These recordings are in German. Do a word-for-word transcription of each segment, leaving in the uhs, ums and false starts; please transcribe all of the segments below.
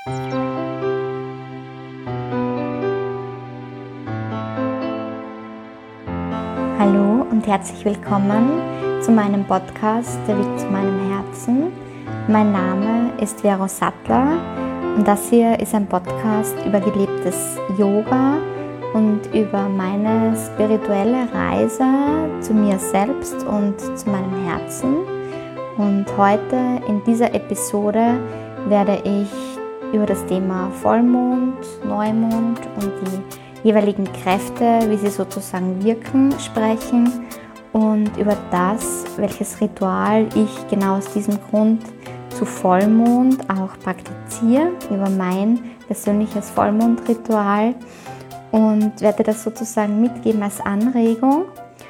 Hallo und herzlich willkommen zu meinem Podcast Der Weg zu meinem Herzen. Mein Name ist Vero Sattler und das hier ist ein Podcast über gelebtes Yoga und über meine spirituelle Reise zu mir selbst und zu meinem Herzen. Und heute in dieser Episode werde ich über das Thema Vollmond, Neumond und die jeweiligen Kräfte, wie sie sozusagen wirken, sprechen und über das, welches Ritual ich genau aus diesem Grund zu Vollmond auch praktiziere, über mein persönliches Vollmondritual und werde das sozusagen mitgeben als Anregung.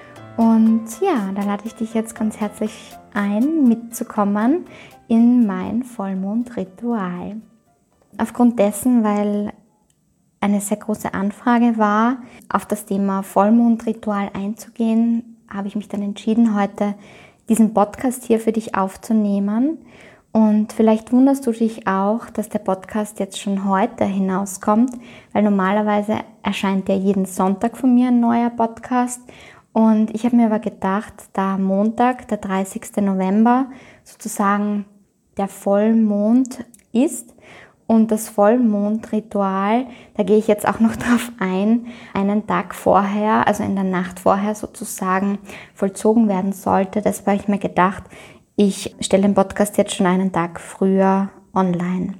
Und ja, da lade ich dich jetzt ganz herzlich ein, mitzukommen in mein Vollmondritual. Aufgrund dessen, weil eine sehr große Anfrage war, auf das Thema Vollmondritual einzugehen, habe ich mich dann entschieden, heute diesen Podcast hier für dich aufzunehmen. Und vielleicht wunderst du dich auch, dass der Podcast jetzt schon heute hinauskommt, weil normalerweise erscheint ja jeden Sonntag von mir ein neuer Podcast. Und ich habe mir aber gedacht, da Montag, der dreißigster November, sozusagen der Vollmond ist und das Vollmondritual, da gehe ich jetzt auch noch drauf ein, einen Tag vorher, also in der Nacht vorher sozusagen vollzogen werden sollte. Das habe ich mir gedacht, ich stelle den Podcast jetzt schon einen Tag früher online.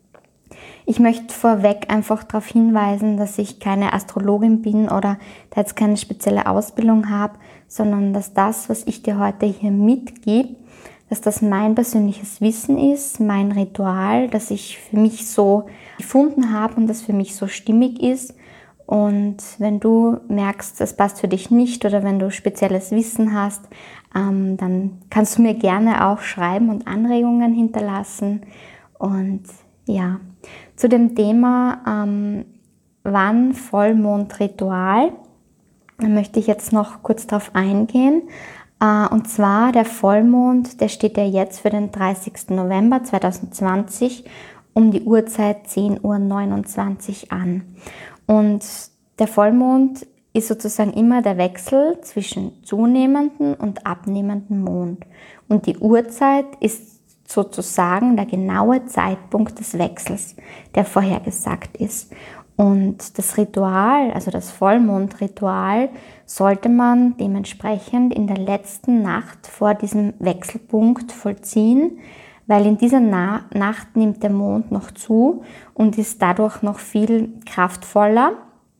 Ich möchte vorweg einfach darauf hinweisen, dass ich keine Astrologin bin oder da jetzt keine spezielle Ausbildung habe, sondern dass das, was ich dir heute hier mitgebe, dass das mein persönliches Wissen ist, mein Ritual, das ich für mich so gefunden habe und das für mich so stimmig ist. Und wenn du merkst, das passt für dich nicht oder wenn du spezielles Wissen hast, ähm, dann kannst du mir gerne auch schreiben und Anregungen hinterlassen. Und ja, zu dem Thema ähm, wann Vollmondritual, da möchte ich jetzt noch kurz drauf eingehen. Äh, und zwar der Vollmond, der steht ja jetzt für den dreißigsten November zweitausendzwanzig um die Uhrzeit zehn Uhr neunundzwanzig an. Und der Vollmond ist sozusagen immer der Wechsel zwischen zunehmendem und abnehmendem Mond. Und die Uhrzeit ist sozusagen der genaue Zeitpunkt des Wechsels, der vorhergesagt ist. Und das Ritual, also das Vollmondritual, sollte man dementsprechend in der letzten Nacht vor diesem Wechselpunkt vollziehen, weil in dieser Na- Nacht nimmt der Mond noch zu und ist dadurch noch viel kraftvoller.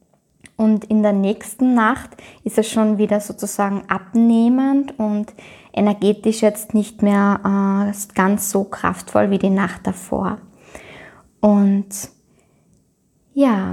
Und in der nächsten Nacht ist er schon wieder sozusagen abnehmend und energetisch jetzt nicht mehr äh, ganz so kraftvoll wie die Nacht davor. Und ja,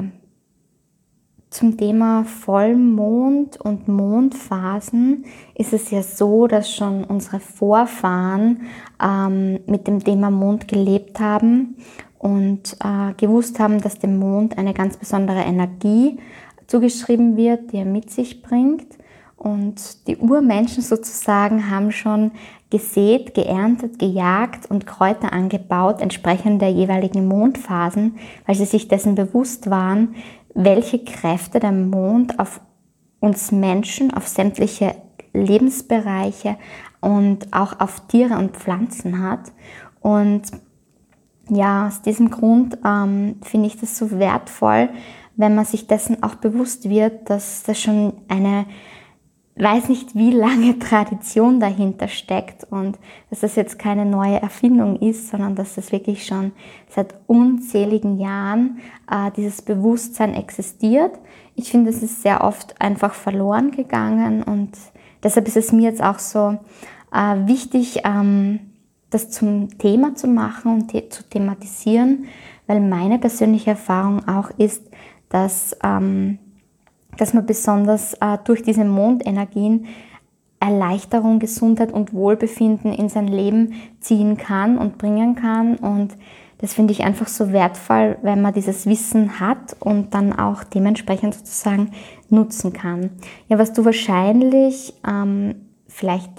zum Thema Vollmond und Mondphasen ist es ja so, dass schon unsere Vorfahren ähm, mit dem Thema Mond gelebt haben und äh, gewusst haben, dass dem Mond eine ganz besondere Energie zugeschrieben wird, die er mit sich bringt. Und die Urmenschen sozusagen haben schon gesät, geerntet, gejagt und Kräuter angebaut, entsprechend der jeweiligen Mondphasen, weil sie sich dessen bewusst waren, welche Kräfte der Mond auf uns Menschen, auf sämtliche Lebensbereiche und auch auf Tiere und Pflanzen hat. Und ja, aus diesem Grund ähm, finde ich das so wertvoll, wenn man sich dessen auch bewusst wird, dass das schon eine, weiß nicht wie lange Tradition dahinter steckt und dass das jetzt keine neue Erfindung ist, sondern dass das wirklich schon seit unzähligen Jahren äh, dieses Bewusstsein existiert. Ich finde, es ist sehr oft einfach verloren gegangen und deshalb ist es mir jetzt auch so äh, wichtig, ähm, das zum Thema zu machen und te- zu thematisieren, weil meine persönliche Erfahrung auch ist, dass, ähm, dass man besonders äh, durch diese Mondenergien Erleichterung, Gesundheit und Wohlbefinden in sein Leben ziehen kann und bringen kann. Und das finde ich einfach so wertvoll, wenn man dieses Wissen hat und dann auch dementsprechend sozusagen nutzen kann. Ja, was du wahrscheinlich ähm, vielleicht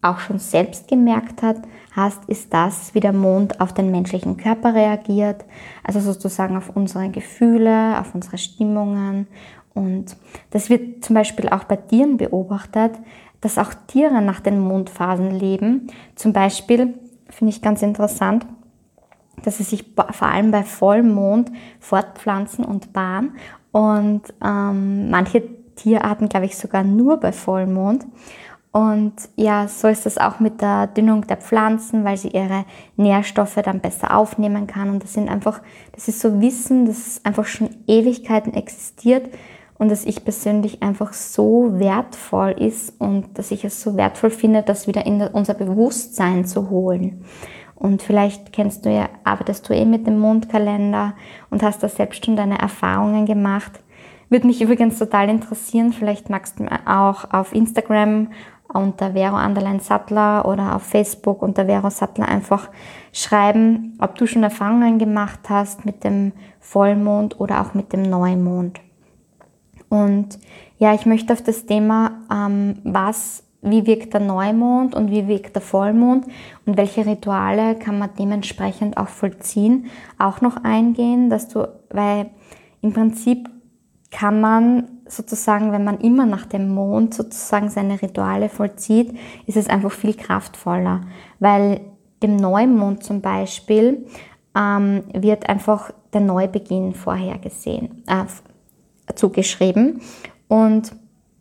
auch schon selbst gemerkt hat, hast, ist das, wie der Mond auf den menschlichen Körper reagiert, also sozusagen auf unsere Gefühle, auf unsere Stimmungen. Und das wird zum Beispiel auch bei Tieren beobachtet, dass auch Tiere nach den Mondphasen leben. Zum Beispiel finde ich ganz interessant, dass sie sich vor allem bei Vollmond fortpflanzen und paaren. Und ähm, manche Tierarten, glaube ich, sogar nur bei Vollmond. Und ja, so ist das auch mit der Düngung der Pflanzen, weil sie ihre Nährstoffe dann besser aufnehmen kann. Und das sind einfach, das ist so Wissen, das einfach schon Ewigkeiten existiert und das ich persönlich einfach so wertvoll ist und dass ich es so wertvoll finde, das wieder in unser Bewusstsein zu holen. Und vielleicht kennst du ja, arbeitest du eh mit dem Mondkalender und hast da selbst schon deine Erfahrungen gemacht. Würde mich übrigens total interessieren, vielleicht magst du mir auch auf Instagram unter Vero Underline Sattler oder auf Facebook unter Vero Sattler einfach schreiben, ob du schon Erfahrungen gemacht hast mit dem Vollmond oder auch mit dem Neumond. Und ja, ich möchte auf das Thema, ähm, was, wie wirkt der Neumond und wie wirkt der Vollmond und welche Rituale kann man dementsprechend auch vollziehen, auch noch eingehen, dass du, weil im Prinzip kann man sozusagen, wenn man immer nach dem Mond sozusagen seine Rituale vollzieht, ist es einfach viel kraftvoller, weil dem Neumond zum Beispiel ähm, wird einfach der Neubeginn vorhergesehen, äh, zugeschrieben. Und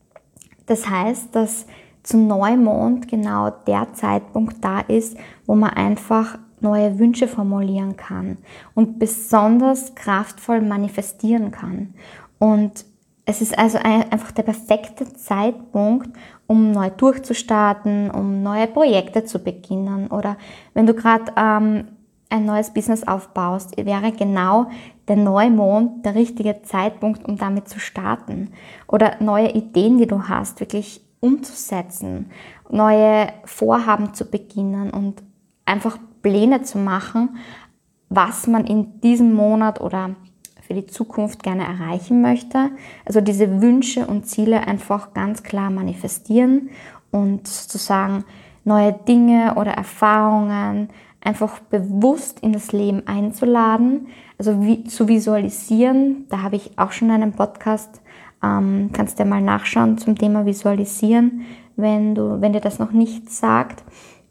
das heißt, dass zum Neumond genau der Zeitpunkt da ist, wo man einfach neue Wünsche formulieren kann und besonders kraftvoll manifestieren kann. Und es ist also einfach der perfekte Zeitpunkt, um neu durchzustarten, um neue Projekte zu beginnen. Oder wenn du gerade ähm, ein neues Business aufbaust, wäre genau der Neumond der richtige Zeitpunkt, um damit zu starten. Oder neue Ideen, die du hast, wirklich umzusetzen, neue Vorhaben zu beginnen und einfach Pläne zu machen, was man in diesem Monat oder für die Zukunft gerne erreichen möchte. Also diese Wünsche und Ziele einfach ganz klar manifestieren und sozusagen neue Dinge oder Erfahrungen einfach bewusst in das Leben einzuladen, also wie, zu visualisieren. Da habe ich auch schon einen Podcast, ähm, kannst du ja mal nachschauen zum Thema Visualisieren, wenn, du, wenn dir das noch nicht sagt.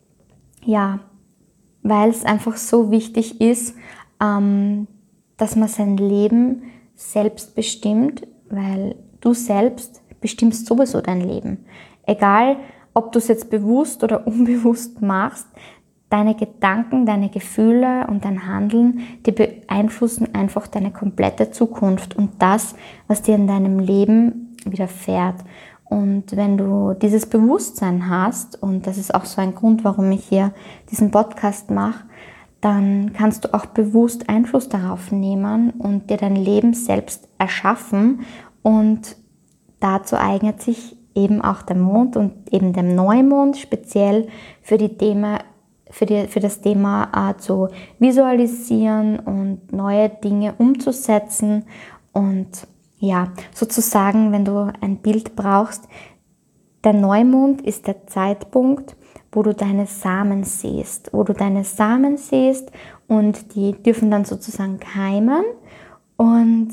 Ja, weil es einfach so wichtig ist, ähm, dass man sein Leben selbst bestimmt, weil du selbst bestimmst sowieso dein Leben. Egal, ob du es jetzt bewusst oder unbewusst machst, deine Gedanken, deine Gefühle und dein Handeln, die beeinflussen einfach deine komplette Zukunft und das, was dir in deinem Leben widerfährt. Und wenn du dieses Bewusstsein hast, und das ist auch so ein Grund, warum ich hier diesen Podcast mache, dann kannst du auch bewusst Einfluss darauf nehmen und dir dein Leben selbst erschaffen. Und dazu eignet sich eben auch der Mond und eben der Neumond speziell für die Thema, für, die, für das Thema äh, zu visualisieren und neue Dinge umzusetzen. Und ja, sozusagen, wenn du ein Bild brauchst, der Neumond ist der Zeitpunkt, wo du deine Samen siehst, wo du deine Samen siehst und die dürfen dann sozusagen keimen. Und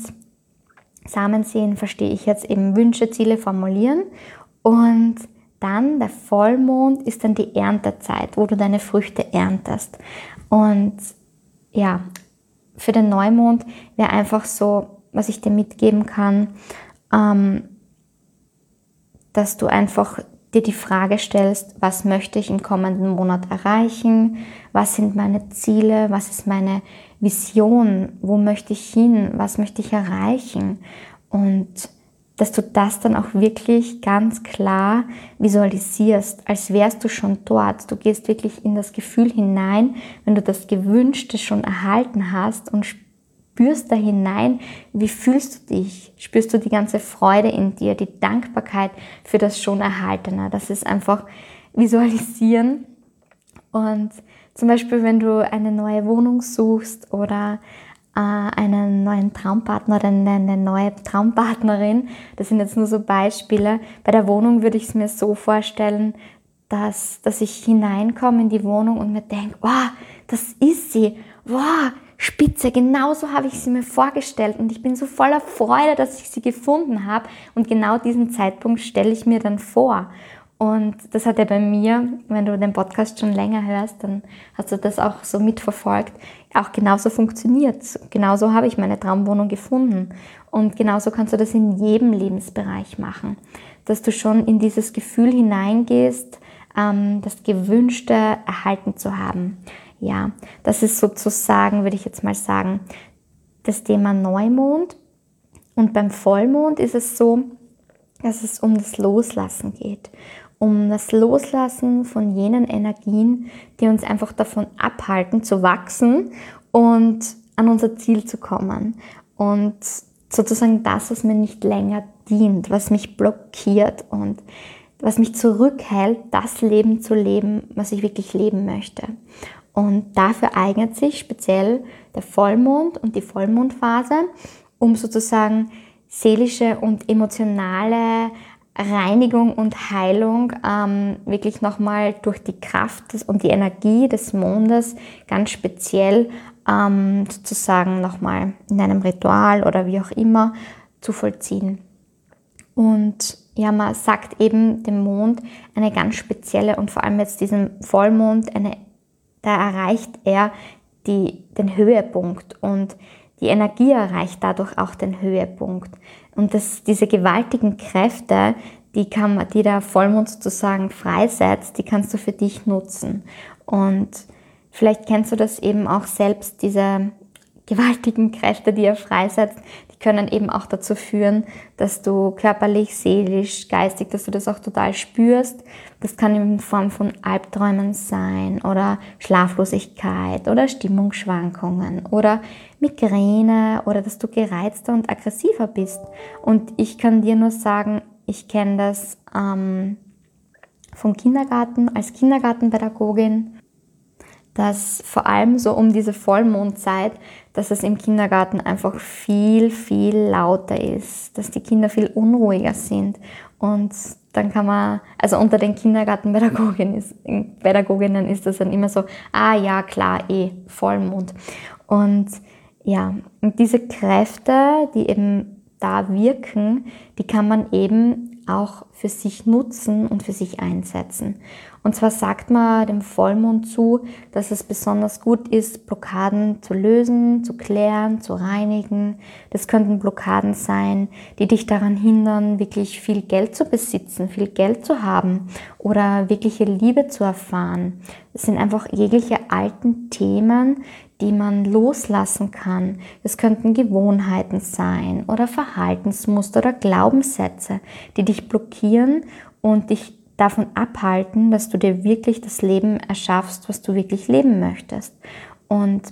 Samen sehen verstehe ich jetzt eben Wünsche, Ziele formulieren. Und dann der Vollmond ist dann die Erntezeit, wo du deine Früchte erntest. Und ja, für den Neumond wäre einfach so, was ich dir mitgeben kann, ähm, dass du einfach dir die Frage stellst, was möchte ich im kommenden Monat erreichen, was sind meine Ziele, was ist meine Vision, wo möchte ich hin, was möchte ich erreichen und dass du das dann auch wirklich ganz klar visualisierst, als wärst du schon dort. Du gehst wirklich in das Gefühl hinein, wenn du das Gewünschte schon erhalten hast und spürst da hinein, wie fühlst du dich? Spürst du die ganze Freude in dir, die Dankbarkeit für das schon Erhaltene? Das ist einfach visualisieren. Und zum Beispiel, wenn du eine neue Wohnung suchst oder äh, einen neuen Traumpartner oder eine neue Traumpartnerin, das sind jetzt nur so Beispiele. Bei der Wohnung würde ich es mir so vorstellen, dass, dass ich hineinkomme in die Wohnung und mir denke, wow, das ist sie, wow, spitze, genauso habe ich sie mir vorgestellt und ich bin so voller Freude, dass ich sie gefunden habe und genau diesen Zeitpunkt stelle ich mir dann vor. Und das hat ja bei mir, wenn du den Podcast schon länger hörst, dann hast du das auch so mitverfolgt, auch genauso funktioniert. Genauso habe ich meine Traumwohnung gefunden. Und genauso kannst du das in jedem Lebensbereich machen, dass du schon in dieses Gefühl hineingehst, das Gewünschte erhalten zu haben. Ja, das ist sozusagen, würde ich jetzt mal sagen, das Thema Neumond. Und beim Vollmond ist es so, dass es um das Loslassen geht. Um das Loslassen von jenen Energien, die uns einfach davon abhalten, zu wachsen und an unser Ziel zu kommen. Und sozusagen das, was mir nicht länger dient, was mich blockiert und was mich zurückhält, das Leben zu leben, was ich wirklich leben möchte. Und dafür eignet sich speziell der Vollmond und die Vollmondphase, um sozusagen seelische und emotionale Reinigung und Heilung ähm, wirklich nochmal durch die Kraft des, und die Energie des Mondes ganz speziell ähm, sozusagen nochmal in einem Ritual oder wie auch immer zu vollziehen. Und ja, man sagt eben dem Mond eine ganz spezielle und vor allem jetzt diesem Vollmond, eine, da erreicht er die, den Höhepunkt und die Energie erreicht dadurch auch den Höhepunkt. Und das, diese gewaltigen Kräfte, die, kann, die der Vollmond sozusagen freisetzt, die kannst du für dich nutzen. Und vielleicht kennst du das eben auch selbst, diese gewaltigen Kräfte, die er freisetzt, die können eben auch dazu führen, dass du körperlich, seelisch, geistig, dass du das auch total spürst. Das kann in Form von Albträumen sein oder Schlaflosigkeit oder Stimmungsschwankungen oder Migräne oder dass du gereizter und aggressiver bist. Und ich kann dir nur sagen, ich kenne das ähm, vom Kindergarten, als Kindergartenpädagogin, dass vor allem so um diese Vollmondzeit, dass es im Kindergarten einfach viel, viel lauter ist, dass die Kinder viel unruhiger sind. Und dann kann man, also unter den Kindergartenpädagoginnen ist, Pädagoginnen ist das dann immer so, ah ja, klar, eh, Vollmond. Und ja, und diese Kräfte, die eben da wirken, die kann man eben auch für sich nutzen und für sich einsetzen. Und zwar sagt man dem Vollmond zu, dass es besonders gut ist, Blockaden zu lösen, zu klären, zu reinigen. Das könnten Blockaden sein, die dich daran hindern, wirklich viel Geld zu besitzen, viel Geld zu haben oder wirkliche Liebe zu erfahren. Das sind einfach jegliche alten Themen, die man loslassen kann. Es könnten Gewohnheiten sein oder Verhaltensmuster oder Glaubenssätze, die dich blockieren und dich davon abhalten, dass du dir wirklich das Leben erschaffst, was du wirklich leben möchtest. Und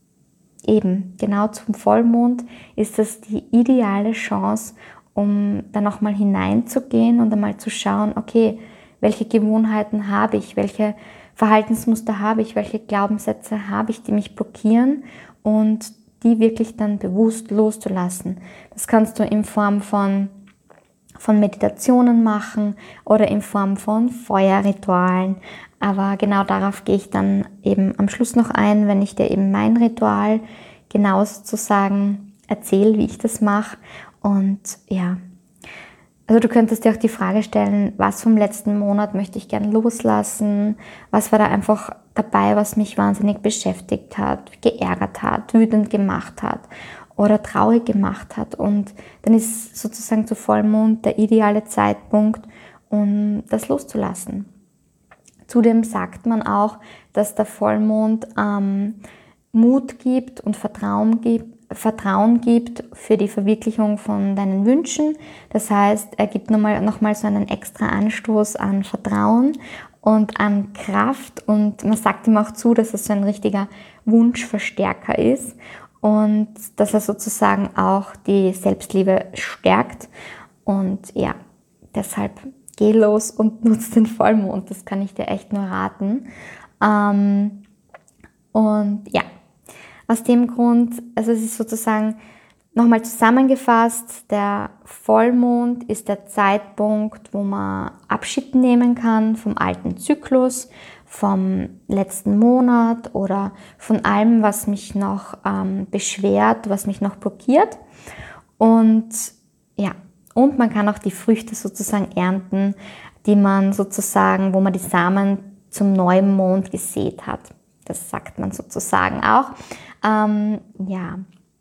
eben, genau zum Vollmond ist das die ideale Chance, um da nochmal hineinzugehen und einmal zu schauen, okay, welche Gewohnheiten habe ich, welche Verhaltensmuster habe ich, welche Glaubenssätze habe ich, die mich blockieren und die wirklich dann bewusst loszulassen. Das kannst du in Form von, von Meditationen machen oder in Form von Feuerritualen. Aber genau darauf gehe ich dann eben am Schluss noch ein, wenn ich dir eben mein Ritual genau sozusagen erzähle, wie ich das mache. Und ja, also du könntest dir auch die Frage stellen, was vom letzten Monat möchte ich gern loslassen? Was war da einfach dabei, was mich wahnsinnig beschäftigt hat, geärgert hat, wütend gemacht hat oder traurig gemacht hat? Und dann ist sozusagen zu Vollmond der ideale Zeitpunkt, um das loszulassen. Zudem sagt man auch, dass der Vollmond ähm, Mut gibt und Vertrauen gibt, Vertrauen gibt für die Verwirklichung von deinen Wünschen. Das heißt, er gibt nochmal noch mal so einen extra Anstoß an Vertrauen und an Kraft. Und man sagt ihm auch zu, dass er so ein richtiger Wunschverstärker ist und dass er sozusagen auch die Selbstliebe stärkt. Und ja, deshalb geh los und nutz den Vollmond. Das kann ich dir echt nur raten. Ähm, und ja, aus dem Grund, also es ist sozusagen Nochmal zusammengefasst, der Vollmond ist der Zeitpunkt, wo man Abschied nehmen kann vom alten Zyklus, vom letzten Monat oder von allem, was mich noch ähm, beschwert, was mich noch blockiert. Und ja, und man kann auch die Früchte sozusagen ernten, die man sozusagen, wo man die Samen zum neuen Mond gesät hat. Das sagt man sozusagen auch. Ähm, ja.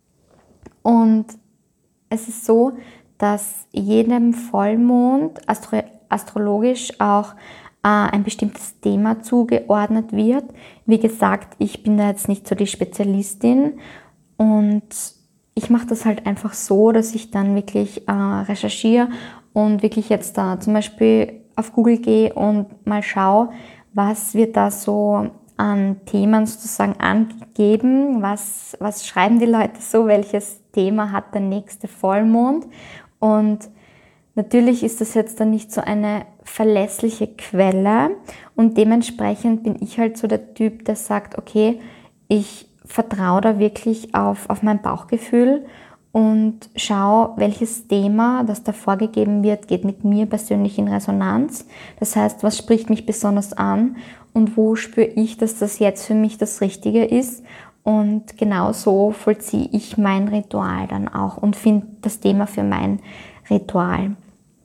Und es ist so, dass jedem Vollmond astro- astrologisch auch äh, ein bestimmtes Thema zugeordnet wird. Wie gesagt, ich bin da jetzt nicht so die Spezialistin und ich mache das halt einfach so, dass ich dann wirklich äh, recherchiere und wirklich jetzt da zum Beispiel auf Google gehe und mal schaue, was wird da so an Themen sozusagen angegeben, was, was schreiben die Leute so, welches Thema hat der nächste Vollmond. Und natürlich ist das jetzt dann nicht so eine verlässliche Quelle und dementsprechend bin ich halt so der Typ, der sagt, okay, ich vertraue da wirklich auf, auf mein Bauchgefühl und schaue, welches Thema, das da vorgegeben wird, geht mit mir persönlich in Resonanz. Das heißt, was spricht mich besonders an und wo spüre ich, dass das jetzt für mich das Richtige ist. Und genau so vollziehe ich mein Ritual dann auch und finde das Thema für mein Ritual.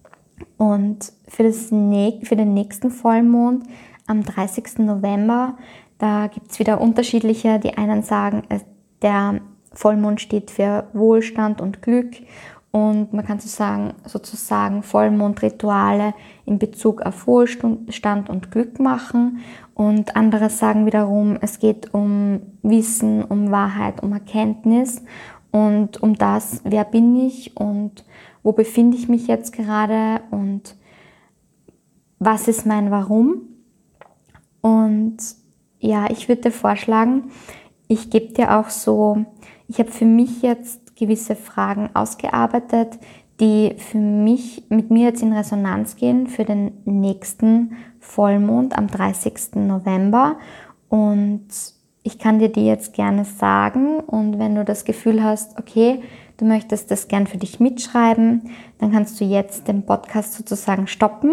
Und für, das, für den nächsten Vollmond am dreißigsten November, da gibt es wieder unterschiedliche. Die einen sagen, der Vollmond steht für Wohlstand und Glück und man kann sozusagen, sozusagen Vollmondrituale in Bezug auf Wohlstand und Glück machen. Und andere sagen wiederum, es geht um Wissen, um Wahrheit, um Erkenntnis und um das, wer bin ich und wo befinde ich mich jetzt gerade und was ist mein Warum. Und ja, ich würde dir vorschlagen, ich gebe dir auch so, ich habe für mich jetzt gewisse Fragen ausgearbeitet, die für mich, mit mir jetzt in Resonanz gehen für den nächsten Vollmond am dreißigsten November. Und ich kann dir die jetzt gerne sagen. Und wenn du das Gefühl hast, okay, du möchtest das gern für dich mitschreiben, dann kannst du jetzt den Podcast sozusagen stoppen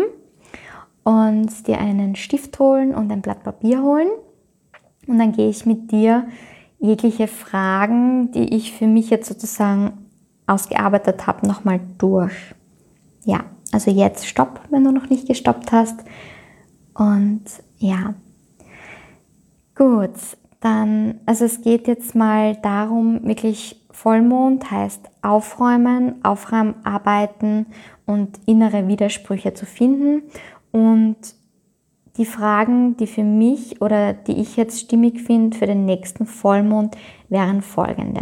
und dir einen Stift holen und ein Blatt Papier holen. Und dann gehe ich mit dir jegliche Fragen, die ich für mich jetzt sozusagen ausgearbeitet habe, nochmal durch. Ja, also jetzt stopp, wenn du noch nicht gestoppt hast. Und ja, gut, dann, also es geht jetzt mal darum, wirklich Vollmond heißt aufräumen, Aufräumarbeiten und innere Widersprüche zu finden. Und die Fragen, die für mich oder die ich jetzt stimmig finde für den nächsten Vollmond, wären folgende.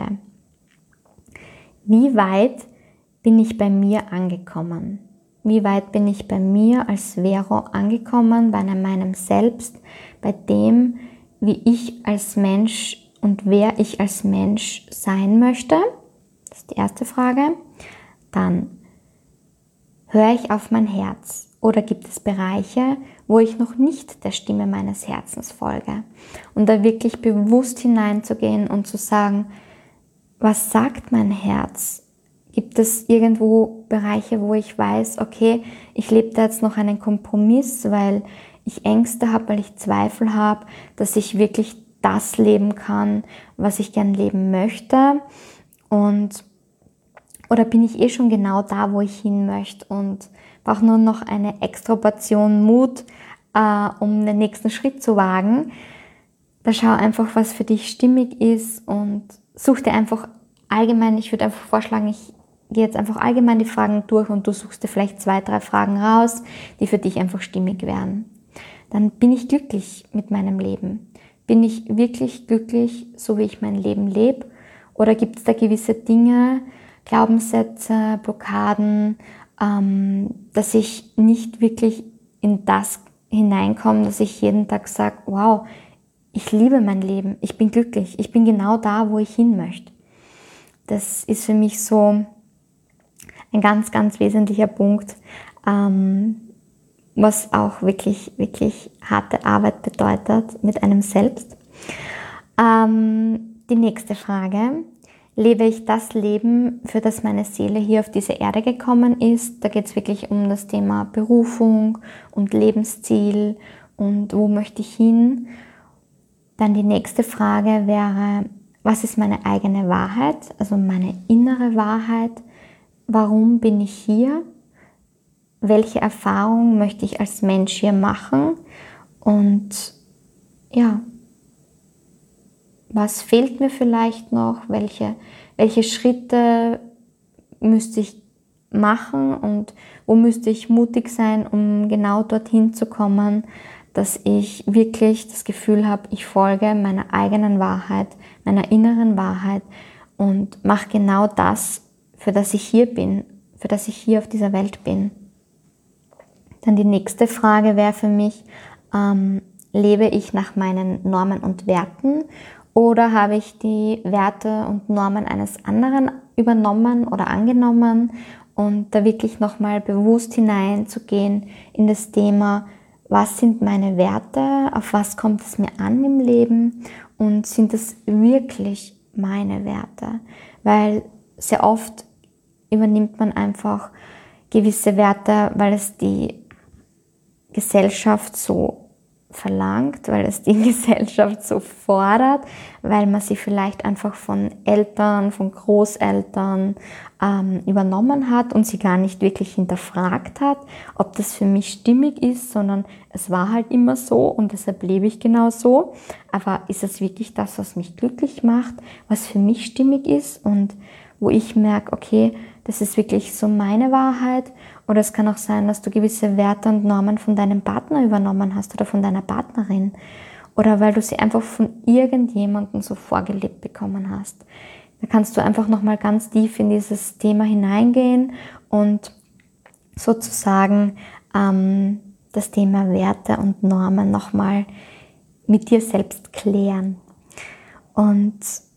Wie weit bin ich bei mir angekommen? Wie weit bin ich bei mir als Vero angekommen, bei meinem Selbst, bei dem, wie ich als Mensch und wer ich als Mensch sein möchte? Das ist die erste Frage. Dann, höre ich auf mein Herz? Oder gibt es Bereiche, wo ich noch nicht der Stimme meines Herzens folge? Und da wirklich bewusst hineinzugehen und zu sagen, was sagt mein Herz? Gibt es irgendwo Bereiche, wo ich weiß, okay, ich lebe da jetzt noch einen Kompromiss, weil ich Ängste habe, weil ich Zweifel habe, dass ich wirklich das leben kann, was ich gern leben möchte? Und oder bin ich eh schon genau da, wo ich hin möchte und brauche nur noch eine extra Portion Mut, äh, um den nächsten Schritt zu wagen? Da schau einfach, was für dich stimmig ist und such dir einfach allgemein, ich würde einfach vorschlagen, ich gehe jetzt einfach allgemein die Fragen durch und du suchst dir vielleicht zwei, drei Fragen raus, die für dich einfach stimmig wären. Dann bin ich glücklich mit meinem Leben. Bin ich wirklich glücklich, so wie ich mein Leben lebe? Oder gibt es da gewisse Dinge, Glaubenssätze, Blockaden, ähm, dass ich nicht wirklich in das hineinkomme, dass ich jeden Tag sage, wow, ich liebe mein Leben, ich bin glücklich, ich bin genau da, wo ich hin möchte. Das ist für mich so ein ganz, ganz wesentlicher Punkt, ähm, was auch wirklich, wirklich harte Arbeit bedeutet mit einem selbst. Ähm, die nächste Frage. lebe ich das Leben, für das meine Seele hier auf diese Erde gekommen ist. Da geht es wirklich um das Thema Berufung und Lebensziel und wo möchte ich hin. Dann die nächste Frage wäre, was ist meine eigene Wahrheit, also meine innere Wahrheit? Warum bin ich hier? Welche Erfahrung möchte ich als Mensch hier machen? Und ja, was fehlt mir vielleicht noch? Welche, welche Schritte müsste ich machen und wo müsste ich mutig sein, um genau dorthin zu kommen, dass ich wirklich das Gefühl habe, ich folge meiner eigenen Wahrheit, meiner inneren Wahrheit und mache genau das, für das ich hier bin, für das ich hier auf dieser Welt bin. Dann die nächste Frage wäre für mich, ähm, lebe ich nach meinen Normen und Werten oder habe ich die Werte und Normen eines anderen übernommen oder angenommen und da wirklich nochmal bewusst hineinzugehen in das Thema, was sind meine Werte, auf was kommt es mir an im Leben und sind es wirklich meine Werte? Weil sehr oft übernimmt man einfach gewisse Werte, weil es die Gesellschaft so verlangt, weil es die Gesellschaft so fordert, weil man sie vielleicht einfach von Eltern, von Großeltern ähm, übernommen hat und sie gar nicht wirklich hinterfragt hat, ob das für mich stimmig ist, sondern es war halt immer so und deshalb lebe ich genau so. Aber ist es wirklich das, was mich glücklich macht, was für mich stimmig ist und wo ich merke, okay, das ist wirklich so meine Wahrheit. Oder es kann auch sein, dass du gewisse Werte und Normen von deinem Partner übernommen hast oder von deiner Partnerin. Oder weil du sie einfach von irgendjemandem so vorgelebt bekommen hast. Da kannst du einfach nochmal ganz tief in dieses Thema hineingehen und sozusagen ähm, das Thema Werte und Normen nochmal mit dir selbst klären. Und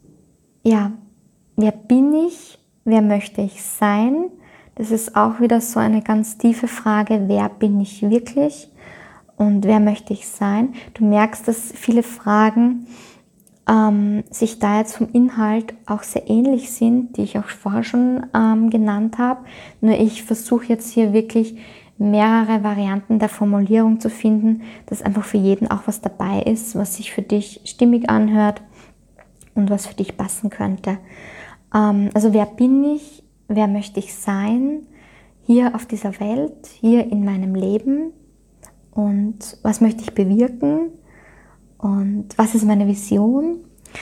ja, wer bin ich? Wer möchte ich sein? Das ist auch wieder so eine ganz tiefe Frage, wer bin ich wirklich und wer möchte ich sein? Du merkst, dass viele Fragen ähm, sich da jetzt vom Inhalt auch sehr ähnlich sind, die ich auch vorher schon ähm, genannt habe. Nur ich versuche jetzt hier wirklich mehrere Varianten der Formulierung zu finden, dass einfach für jeden auch was dabei ist, was sich für dich stimmig anhört und was für dich passen könnte. Also wer bin ich, wer möchte ich sein, hier auf dieser Welt, hier in meinem Leben und was möchte ich bewirken und was ist meine Vision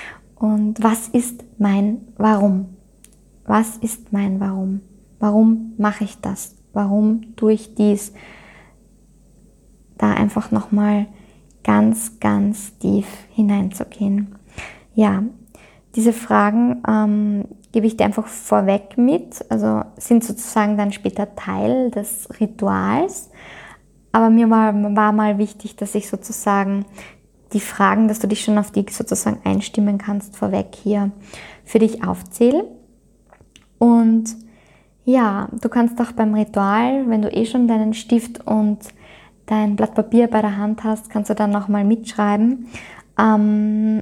und was ist mein Warum? Was ist mein Warum? Warum mache ich das? Warum tue ich dies? Da einfach nochmal ganz, ganz tief hineinzugehen. Ja, diese Fragen ähm, gebe ich dir einfach vorweg mit, also sind sozusagen dann später Teil des Rituals. Aber mir war, war mal wichtig, dass ich sozusagen die Fragen, dass du dich schon auf die sozusagen einstimmen kannst, vorweg hier für dich aufzähle. Und ja, du kannst auch beim Ritual, wenn du eh schon deinen Stift und dein Blatt Papier bei der Hand hast, kannst du dann nochmal mitschreiben. Ähm,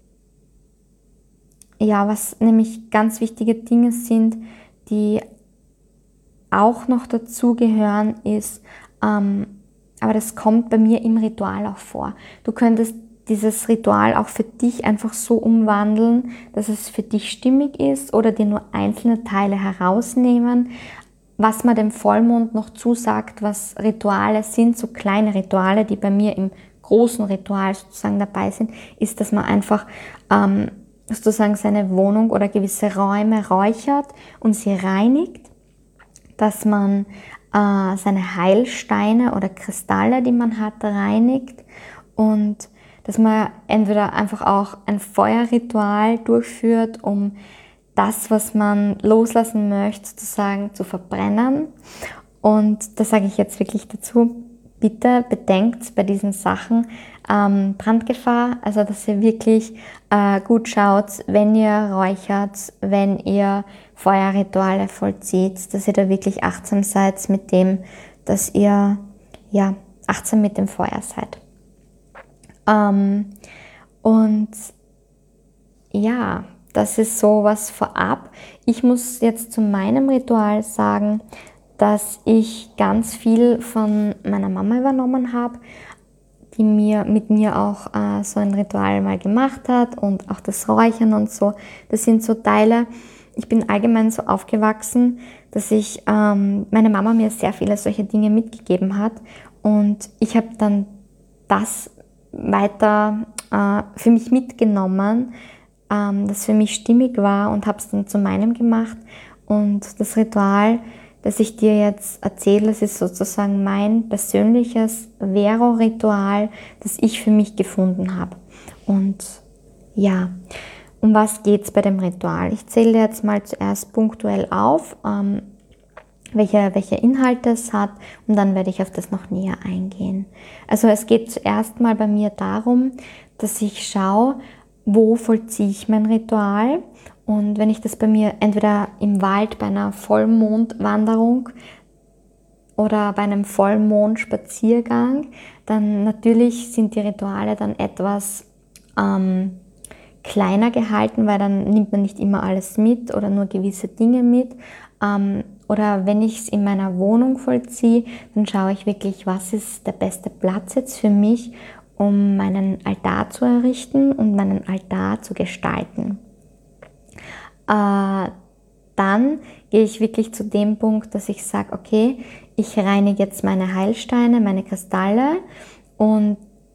Ja, was nämlich ganz wichtige Dinge sind, die auch noch dazu gehören, ist, ähm, aber das kommt bei mir im Ritual auch vor. Du könntest dieses Ritual auch für dich einfach so umwandeln, dass es für dich stimmig ist oder dir nur einzelne Teile herausnehmen. Was man dem Vollmond noch zusagt, was Rituale sind, so kleine Rituale, die bei mir im großen Ritual sozusagen dabei sind, ist, dass man einfach ähm, sozusagen seine Wohnung oder gewisse Räume räuchert und sie reinigt, dass man äh, seine Heilsteine oder Kristalle, die man hat, reinigt und dass man entweder einfach auch ein Feuerritual durchführt, um das, was man loslassen möchte, sozusagen zu verbrennen. Und das sage ich jetzt wirklich dazu. Bitte bedenkt bei diesen Sachen ähm, Brandgefahr, also dass ihr wirklich äh, gut schaut, wenn ihr räuchert, wenn ihr Feuerrituale vollzieht, dass ihr da wirklich achtsam seid mit dem, dass ihr ja achtsam mit dem Feuer seid. Ähm, und ja, das ist so was vorab. Ich muss jetzt zu meinem Ritual sagen, dass ich ganz viel von meiner Mama übernommen habe, die mir mit mir auch äh, so ein Ritual mal gemacht hat und auch das Räuchern und so. Das sind so Teile. Ich bin allgemein so aufgewachsen, dass ich ähm, meine Mama mir sehr viele solche Dinge mitgegeben hat und ich habe dann das weiter äh, für mich mitgenommen, ähm, das für mich stimmig war und habe es dann zu meinem gemacht. Und das Ritual, das ich dir jetzt erzähle, das ist sozusagen mein persönliches Vero-Ritual, das ich für mich gefunden habe. Und ja, um was geht es bei dem Ritual? Ich zähle jetzt mal zuerst punktuell auf, ähm, welche, welche Inhalte es hat, und dann werde ich auf das noch näher eingehen. Also es geht zuerst mal bei mir darum, dass ich schaue, wo vollziehe ich mein Ritual. Und wenn ich das bei mir entweder im Wald bei einer Vollmondwanderung oder bei einem Vollmondspaziergang, dann natürlich sind die Rituale dann etwas ähm, kleiner gehalten, weil dann nimmt man nicht immer alles mit oder nur gewisse Dinge mit. Ähm, oder wenn ich es in meiner Wohnung vollziehe, dann schaue ich wirklich, was ist der beste Platz jetzt für mich, um meinen Altar zu errichten und meinen Altar zu gestalten. Äh, dann gehe ich wirklich zu dem Punkt, dass ich sage, okay, ich reinige jetzt meine Heilsteine, meine Kristalle und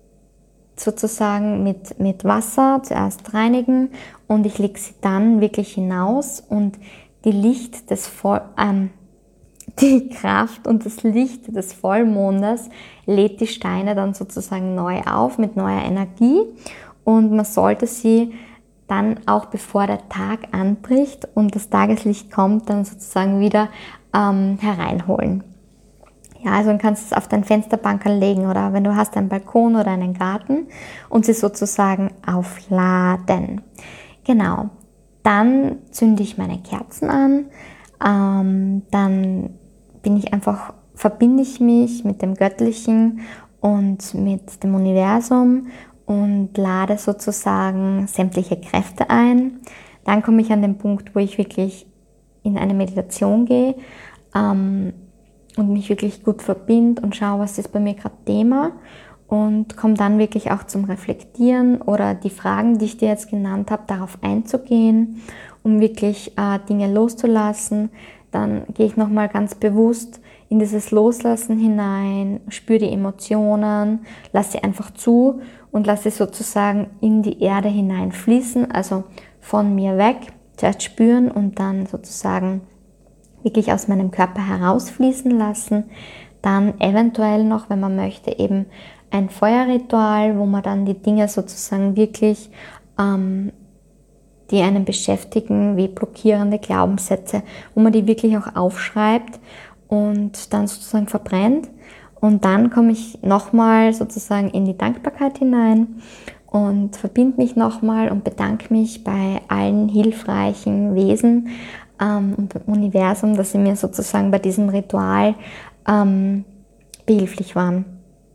sozusagen mit, mit Wasser zuerst reinigen und ich lege sie dann wirklich hinaus und die Licht des Voll, ähm, die Kraft und das Licht des Vollmondes lädt die Steine dann sozusagen neu auf mit neuer Energie und man sollte sie dann auch bevor der Tag anbricht und das Tageslicht kommt, dann sozusagen wieder ähm, hereinholen. Ja, also dann kannst du es auf dein Fensterbankerl legen oder wenn du hast einen Balkon oder einen Garten und sie sozusagen aufladen. Genau, dann zünde ich meine Kerzen an, ähm, dann bin ich einfach, verbinde ich mich mit dem Göttlichen und mit dem Universum und lade sozusagen sämtliche Kräfte ein. Dann komme ich an den Punkt, wo ich wirklich in eine Meditation gehe ähm, und mich wirklich gut verbinde und schaue, was ist bei mir gerade Thema und komme dann wirklich auch zum Reflektieren oder die Fragen, die ich dir jetzt genannt habe, darauf einzugehen, um wirklich äh, Dinge loszulassen. Dann gehe ich nochmal ganz bewusst in dieses Loslassen hinein, spüre die Emotionen, lasse sie einfach zu und lasse sie sozusagen in die Erde hineinfließen, also von mir weg, zuerst spüren und dann sozusagen wirklich aus meinem Körper herausfließen lassen. Dann eventuell noch, wenn man möchte, eben ein Feuerritual, wo man dann die Dinge sozusagen wirklich, ähm, die einen beschäftigen, wie blockierende Glaubenssätze, wo man die wirklich auch aufschreibt und dann sozusagen verbrennt. Und dann komme ich nochmal sozusagen in die Dankbarkeit hinein und verbinde mich nochmal und bedanke mich bei allen hilfreichen Wesen ähm, und dem Universum, dass sie mir sozusagen bei diesem Ritual ähm, behilflich waren.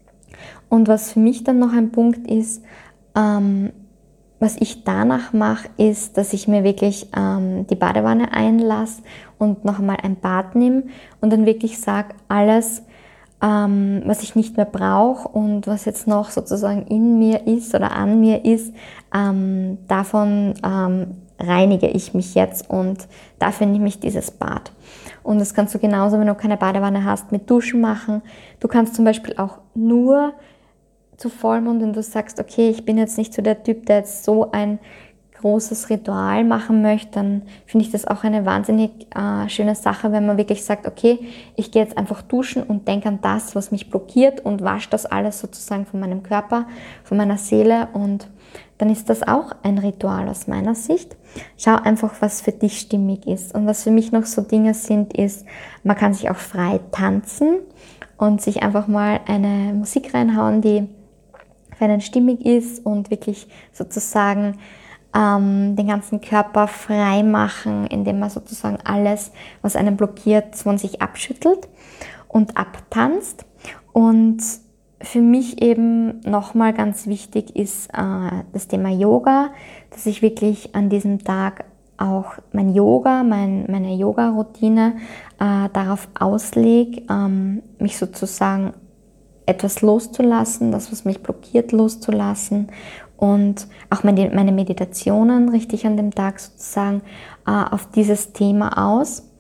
Und was für mich dann noch ein Punkt ist, ähm, was ich danach mache, ist, dass ich mir wirklich ähm, die Badewanne einlasse und noch einmal ein Bad nehme und dann wirklich sage, alles, ähm, was ich nicht mehr brauche und was jetzt noch sozusagen in mir ist oder an mir ist, ähm, davon ähm, reinige ich mich jetzt und dafür nehme ich dieses Bad. Und das kannst du genauso, wenn du keine Badewanne hast, mit Duschen machen. Du kannst zum Beispiel auch nur zu Vollmond, wenn du sagst, okay, ich bin jetzt nicht so der Typ, der jetzt so ein großes Ritual machen möchte, dann finde ich das auch eine wahnsinnig äh, schöne Sache, wenn man wirklich sagt, okay, ich gehe jetzt einfach duschen und denke an das, was mich blockiert und wasche das alles sozusagen von meinem Körper, von meiner Seele und dann ist das auch ein Ritual aus meiner Sicht. Schau einfach, was für dich stimmig ist. Und was für mich noch so Dinge sind, ist, man kann sich auch frei tanzen und sich einfach mal eine Musik reinhauen, die für einen stimmig ist und wirklich sozusagen ähm, den ganzen Körper frei machen, indem man sozusagen alles, was einen blockiert, von sich abschüttelt und abtanzt. Und für mich eben nochmal ganz wichtig ist äh, das Thema Yoga, dass ich wirklich an diesem Tag auch mein Yoga, mein, meine Yoga-Routine äh, darauf auslege, ähm, mich sozusagen etwas loszulassen, das, was mich blockiert, loszulassen und auch meine, meine Meditationen richtig an dem Tag sozusagen äh, auf dieses Thema aus.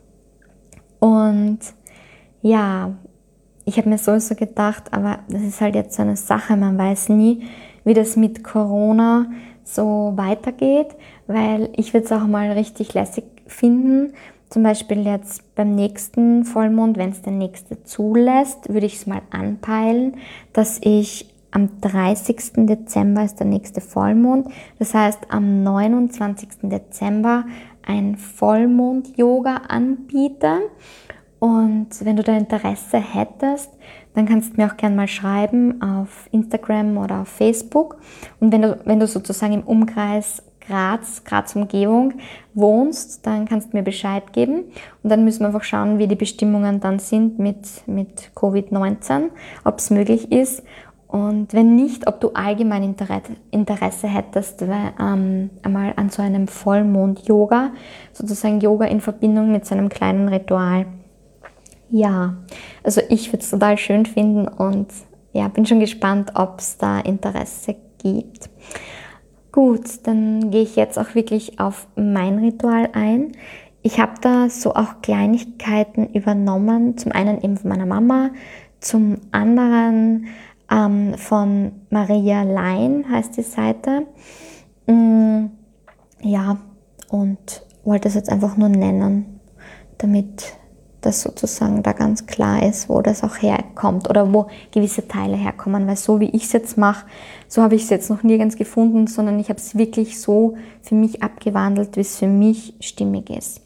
Und ja, ich habe mir sowieso gedacht, aber das ist halt jetzt so eine Sache, man weiß nie, wie das mit Corona so weitergeht, weil ich würde es auch mal richtig lässig finden. Zum Beispiel jetzt beim nächsten Vollmond, wenn es der nächste zulässt, würde ich es mal anpeilen, dass ich am dreißigsten Dezember ist der nächste Vollmond. Das heißt, am neunundzwanzigsten Dezember ein Vollmond-Yoga anbiete. Und wenn du da Interesse hättest, dann kannst du mir auch gerne mal schreiben auf Instagram oder auf Facebook. Und wenn du, wenn du sozusagen im Umkreis Graz, Graz Umgebung wohnst, dann kannst du mir Bescheid geben. Und dann müssen wir einfach schauen, wie die Bestimmungen dann sind mit, mit Covid neunzehn, ob es möglich ist. Und wenn nicht, ob du allgemein Interesse hättest, weil, ähm, einmal an so einem Vollmond-Yoga, sozusagen Yoga in Verbindung mit so einem kleinen Ritual. Ja, also ich würde es total schön finden und ja, bin schon gespannt, ob es da Interesse gibt. Gut, dann gehe ich jetzt auch wirklich auf mein Ritual ein. Ich habe da so auch Kleinigkeiten übernommen, zum einen eben von meiner Mama, zum anderen ähm, von Maria Lein heißt die Seite. Mm, ja, und wollte es jetzt einfach nur nennen, damit das sozusagen da ganz klar ist, wo das auch herkommt oder wo gewisse Teile herkommen, weil so wie ich es jetzt mache, so habe ich es jetzt noch nirgends gefunden, sondern ich habe es wirklich so für mich abgewandelt, wie es für mich stimmig ist.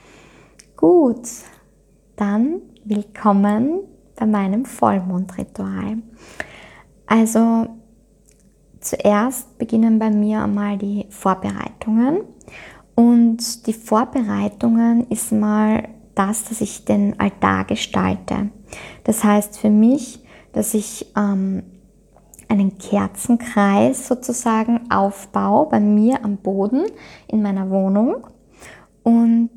Gut, dann willkommen bei meinem Vollmondritual. Also zuerst beginnen bei mir einmal die Vorbereitungen und die Vorbereitungen ist mal das, dass ich den Altar gestalte. Das heißt für mich, dass ich ähm, einen Kerzenkreis sozusagen aufbaue bei mir am Boden in meiner Wohnung und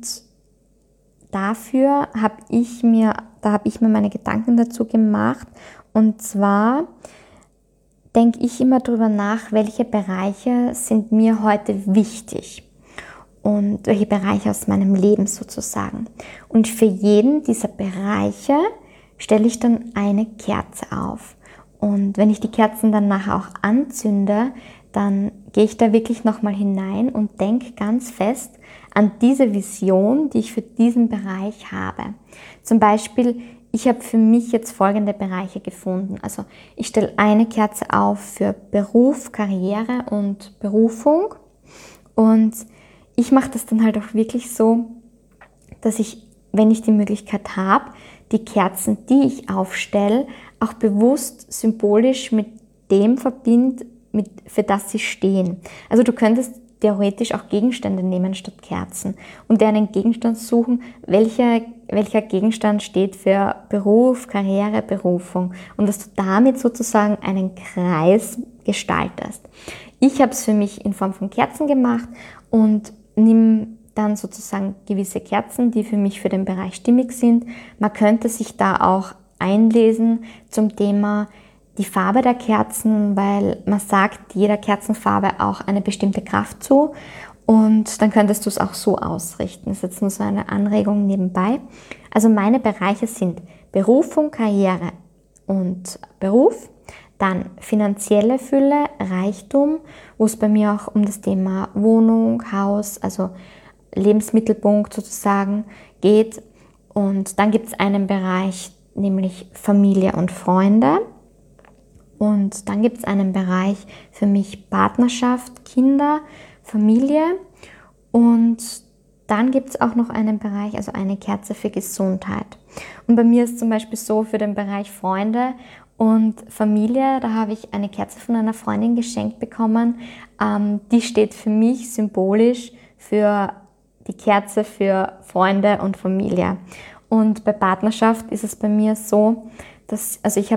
dafür habe ich mir, da habe ich mir meine Gedanken dazu gemacht und zwar denke ich immer darüber nach, welche Bereiche sind mir heute wichtig. Und welche Bereiche aus meinem Leben sozusagen. Und für jeden dieser Bereiche stelle ich dann eine Kerze auf. Und wenn ich die Kerzen dann nachher auch anzünde, dann gehe ich da wirklich nochmal hinein und denke ganz fest an diese Vision, die ich für diesen Bereich habe. Zum Beispiel, ich habe für mich jetzt folgende Bereiche gefunden. Also ich stelle eine Kerze auf für Beruf, Karriere und Berufung. Und ich mache das dann halt auch wirklich so, dass ich, wenn ich die Möglichkeit habe, die Kerzen, die ich aufstelle, auch bewusst symbolisch mit dem verbinde, mit, für das sie stehen. Also du könntest theoretisch auch Gegenstände nehmen statt Kerzen und dir einen Gegenstand suchen, welcher, welcher Gegenstand steht für Beruf, Karriere, Berufung und dass du damit sozusagen einen Kreis gestaltest. Ich habe es für mich in Form von Kerzen gemacht und nimm dann sozusagen gewisse Kerzen, die für mich für den Bereich stimmig sind. Man könnte sich da auch einlesen zum Thema die Farbe der Kerzen, weil man sagt jeder Kerzenfarbe auch eine bestimmte Kraft zu und dann könntest du es auch so ausrichten. Das ist jetzt nur so eine Anregung nebenbei. Also meine Bereiche sind Berufung, Karriere und Beruf. Dann finanzielle Fülle, Reichtum, wo es bei mir auch um das Thema Wohnung, Haus, also Lebensmittelpunkt sozusagen geht. Und dann gibt es einen Bereich, nämlich Familie und Freunde. Und dann gibt es einen Bereich für mich Partnerschaft, Kinder, Familie. Und dann gibt es auch noch einen Bereich, also eine Kerze für Gesundheit. Und bei mir ist zum Beispiel so für den Bereich Freunde und Familie, da habe ich eine Kerze von einer Freundin geschenkt bekommen. Ähm, die steht für mich symbolisch für die Kerze für Freunde und Familie. Und bei Partnerschaft ist es bei mir so, dass, also ich habe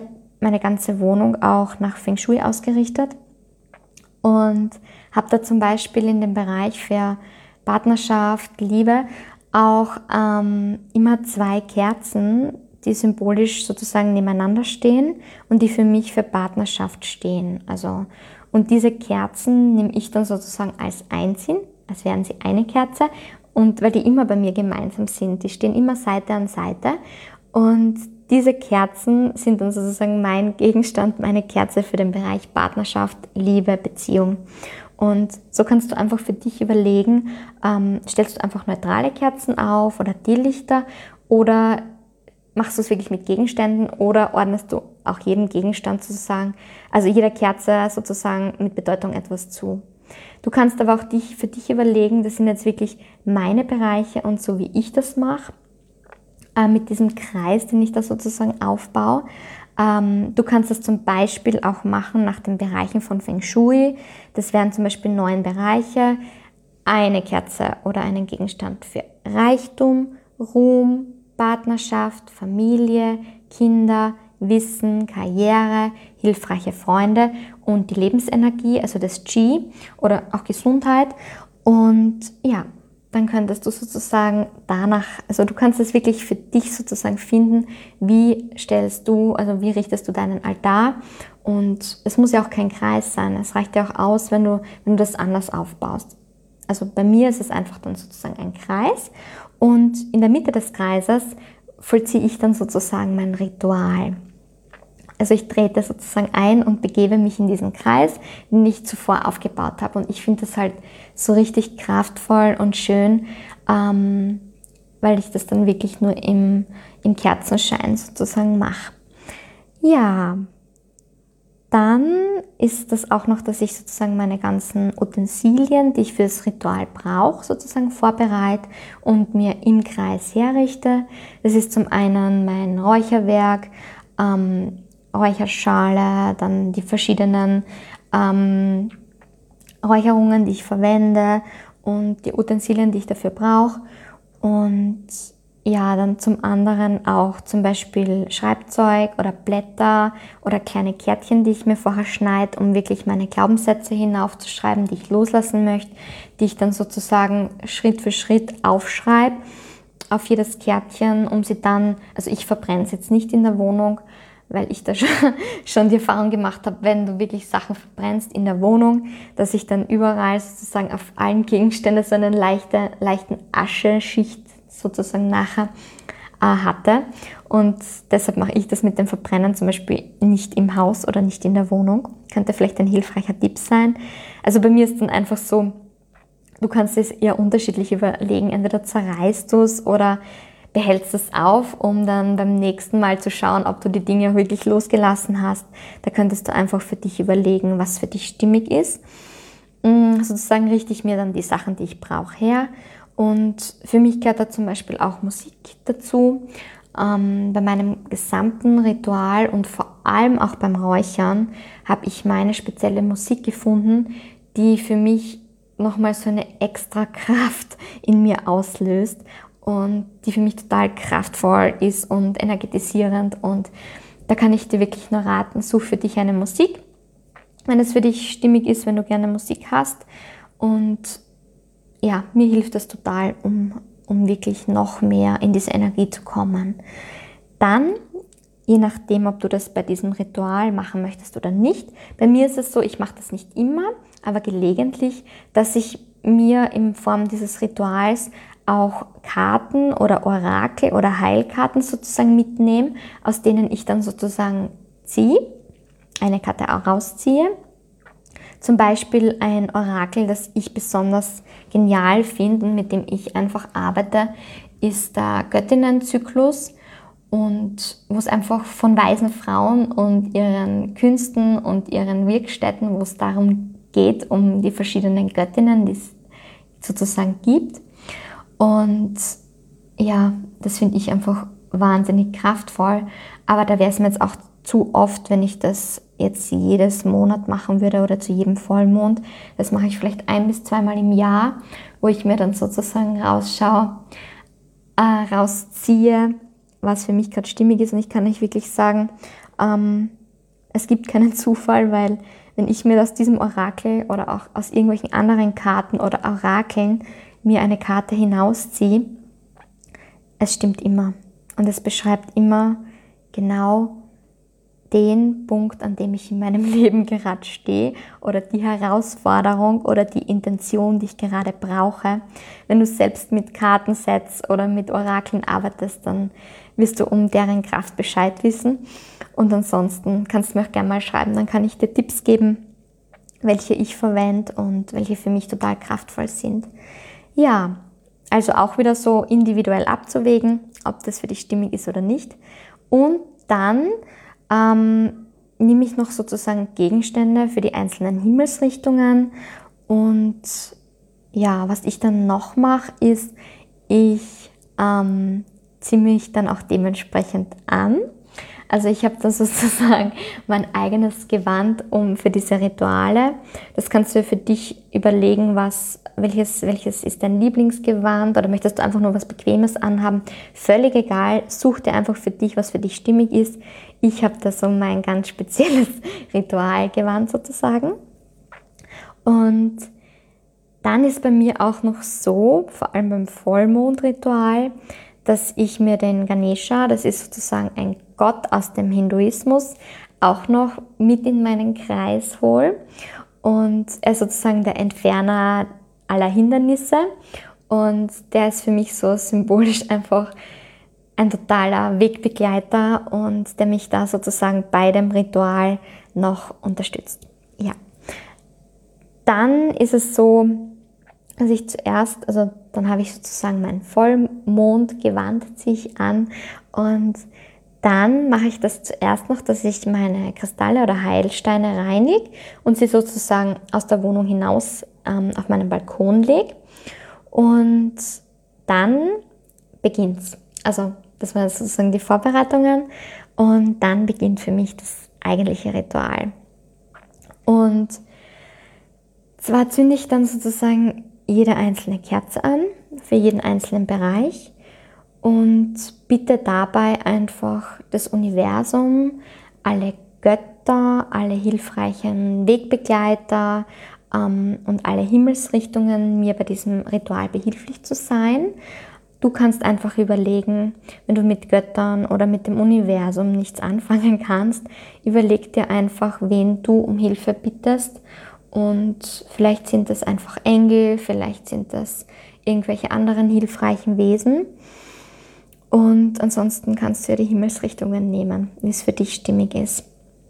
meine ganze Wohnung auch nach Feng Shui ausgerichtet und habe da zum Beispiel in dem Bereich für Partnerschaft, Liebe auch ähm, immer zwei Kerzen, die symbolisch sozusagen nebeneinander stehen und die für mich für Partnerschaft stehen. Also, und diese Kerzen nehme ich dann sozusagen als einzeln, als wären sie eine Kerze, und weil die immer bei mir gemeinsam sind, die stehen immer Seite an Seite, und diese Kerzen sind dann sozusagen mein Gegenstand, meine Kerze für den Bereich Partnerschaft, Liebe, Beziehung. Und so kannst du einfach für dich überlegen, ähm, stellst du einfach neutrale Kerzen auf oder Teelichter, oder machst du es wirklich mit Gegenständen, oder ordnest du auch jedem Gegenstand sozusagen, also jeder Kerze sozusagen mit Bedeutung etwas zu. Du kannst aber auch dich, für dich überlegen, das sind jetzt wirklich meine Bereiche und so wie ich das mache, äh, mit diesem Kreis, den ich da sozusagen aufbaue. Ähm, du kannst das zum Beispiel auch machen nach den Bereichen von Feng Shui. Das wären zum Beispiel neun Bereiche, eine Kerze oder einen Gegenstand für Reichtum, Ruhm, Partnerschaft, Familie, Kinder, Wissen, Karriere, hilfreiche Freunde und die Lebensenergie, also das Qi oder auch Gesundheit. Und ja, dann könntest du sozusagen danach, also du kannst es wirklich für dich sozusagen finden, wie stellst du, also wie richtest du deinen Altar. Und es muss ja auch kein Kreis sein, es reicht ja auch aus, wenn du, wenn du das anders aufbaust. Also bei mir ist es einfach dann sozusagen ein Kreis, und in der Mitte des Kreises vollziehe ich dann sozusagen mein Ritual. Also ich trete sozusagen ein und begebe mich in diesen Kreis, den ich zuvor aufgebaut habe. Und ich finde das halt so richtig kraftvoll und schön, ähm, weil ich das dann wirklich nur im, im Kerzenschein sozusagen mache. Ja, dann ist das auch noch, dass ich sozusagen meine ganzen Utensilien, die ich für das Ritual brauche, sozusagen vorbereite und mir im Kreis herrichte. Das ist zum einen mein Räucherwerk, ähm, Räucherschale, dann die verschiedenen ähm, Räucherungen, die ich verwende, und die Utensilien, die ich dafür brauche. Und ja, dann zum anderen auch zum Beispiel Schreibzeug oder Blätter oder kleine Kärtchen, die ich mir vorher schneide, um wirklich meine Glaubenssätze hinaufzuschreiben, die ich loslassen möchte, die ich dann sozusagen Schritt für Schritt aufschreibe auf jedes Kärtchen, um sie dann, also ich verbrenne es jetzt nicht in der Wohnung, weil ich da schon, schon die Erfahrung gemacht habe, wenn du wirklich Sachen verbrennst in der Wohnung, dass ich dann überall sozusagen auf allen Gegenständen so eine leichte, leichten Ascheschicht sozusagen nachher äh, hatte. Und deshalb mache ich das mit dem Verbrennen zum Beispiel nicht im Haus oder nicht in der Wohnung. Könnte vielleicht ein hilfreicher Tipp sein. Also bei mir ist dann einfach so, du kannst es eher unterschiedlich überlegen. Entweder zerreißt du es oder behältst es auf, um dann beim nächsten Mal zu schauen, ob du die Dinge wirklich losgelassen hast. Da könntest du einfach für dich überlegen, was für dich stimmig ist. Sozusagen richte ich mir dann die Sachen, die ich brauche, her. Und für mich gehört da zum Beispiel auch Musik dazu. Ähm, bei meinem gesamten Ritual und vor allem auch beim Räuchern habe ich meine spezielle Musik gefunden, die für mich nochmal so eine extra Kraft in mir auslöst und die für mich total kraftvoll ist und energetisierend. Und da kann ich dir wirklich nur raten, such für dich eine Musik, wenn es für dich stimmig ist, wenn du gerne Musik hast. Und ja, mir hilft das total, um, um wirklich noch mehr in diese Energie zu kommen. Dann, je nachdem, ob du das bei diesem Ritual machen möchtest oder nicht, bei mir ist es so, ich mache das nicht immer, aber gelegentlich, dass ich mir in Form dieses Rituals auch Karten oder Orakel oder Heilkarten sozusagen mitnehme, aus denen ich dann sozusagen ziehe, eine Karte auch rausziehe. Zum Beispiel ein Orakel, das ich besonders genial finde und mit dem ich einfach arbeite, ist der Göttinnenzyklus, und wo es einfach von weisen Frauen und ihren Künsten und ihren Wirkstätten, wo es darum geht, um die verschiedenen Göttinnen, die es sozusagen gibt. Und ja, das finde ich einfach wahnsinnig kraftvoll, aber da wäre es mir jetzt auch zu oft, wenn ich das jetzt jedes Monat machen würde oder zu jedem Vollmond. Das mache ich vielleicht ein- bis zweimal im Jahr, wo ich mir dann sozusagen rausschaue, äh, rausziehe, was für mich gerade stimmig ist. Und ich kann euch wirklich sagen, ähm, es gibt keinen Zufall, weil wenn ich mir aus diesem Orakel oder auch aus irgendwelchen anderen Karten oder Orakeln mir eine Karte hinausziehe, es stimmt immer. Und es beschreibt immer genau den Punkt, an dem ich in meinem Leben gerade stehe oder die Herausforderung oder die Intention, die ich gerade brauche. Wenn du selbst mit Kartensets oder mit Orakeln arbeitest, dann wirst du um deren Kraft Bescheid wissen. Und ansonsten kannst du mir auch gerne mal schreiben, dann kann ich dir Tipps geben, welche ich verwende und welche für mich total kraftvoll sind. Ja, also auch wieder so individuell abzuwägen, ob das für dich stimmig ist oder nicht. Und dann ähm, nehme ich noch sozusagen Gegenstände für die einzelnen Himmelsrichtungen. Und ja, was ich dann noch mache, ist, ich ähm, ziehe mich dann auch dementsprechend an. Also ich habe dann sozusagen mein eigenes Gewand um für diese Rituale. Das kannst du für dich überlegen, was, welches, welches ist dein Lieblingsgewand oder möchtest du einfach nur was Bequemes anhaben. Völlig egal, such dir einfach für dich, was für dich stimmig ist. Ich habe da so mein ganz spezielles Ritualgewand sozusagen. Und dann ist bei mir auch noch so, vor allem beim Vollmondritual, dass ich mir den Ganesha, das ist sozusagen ein Gott aus dem Hinduismus, auch noch mit in meinen Kreis hole. Und er ist sozusagen der Entferner aller Hindernisse. Und der ist für mich so symbolisch einfach ein totaler Wegbegleiter und der mich da sozusagen bei dem Ritual noch unterstützt. Ja. Dann ist es so, dass ich zuerst, also dann habe ich sozusagen mein Vollmondgewand, ziehe ich an und dann mache ich das zuerst noch, dass ich meine Kristalle oder Heilsteine reinige und sie sozusagen aus der Wohnung hinaus ähm, auf meinen Balkon lege. Und dann beginnt's. Also das waren sozusagen die Vorbereitungen und dann beginnt für mich das eigentliche Ritual. Und zwar zünde ich dann sozusagen jede einzelne Kerze an, für jeden einzelnen Bereich und bitte dabei einfach das Universum, alle Götter, alle hilfreichen Wegbegleiter ähm, und alle Himmelsrichtungen mir bei diesem Ritual behilflich zu sein. Du kannst einfach überlegen, wenn du mit Göttern oder mit dem Universum nichts anfangen kannst, überleg dir einfach, wen du um Hilfe bittest. Und vielleicht sind das einfach Engel, vielleicht sind das irgendwelche anderen hilfreichen Wesen. Und ansonsten kannst du ja die Himmelsrichtungen nehmen, wie es für dich stimmig ist.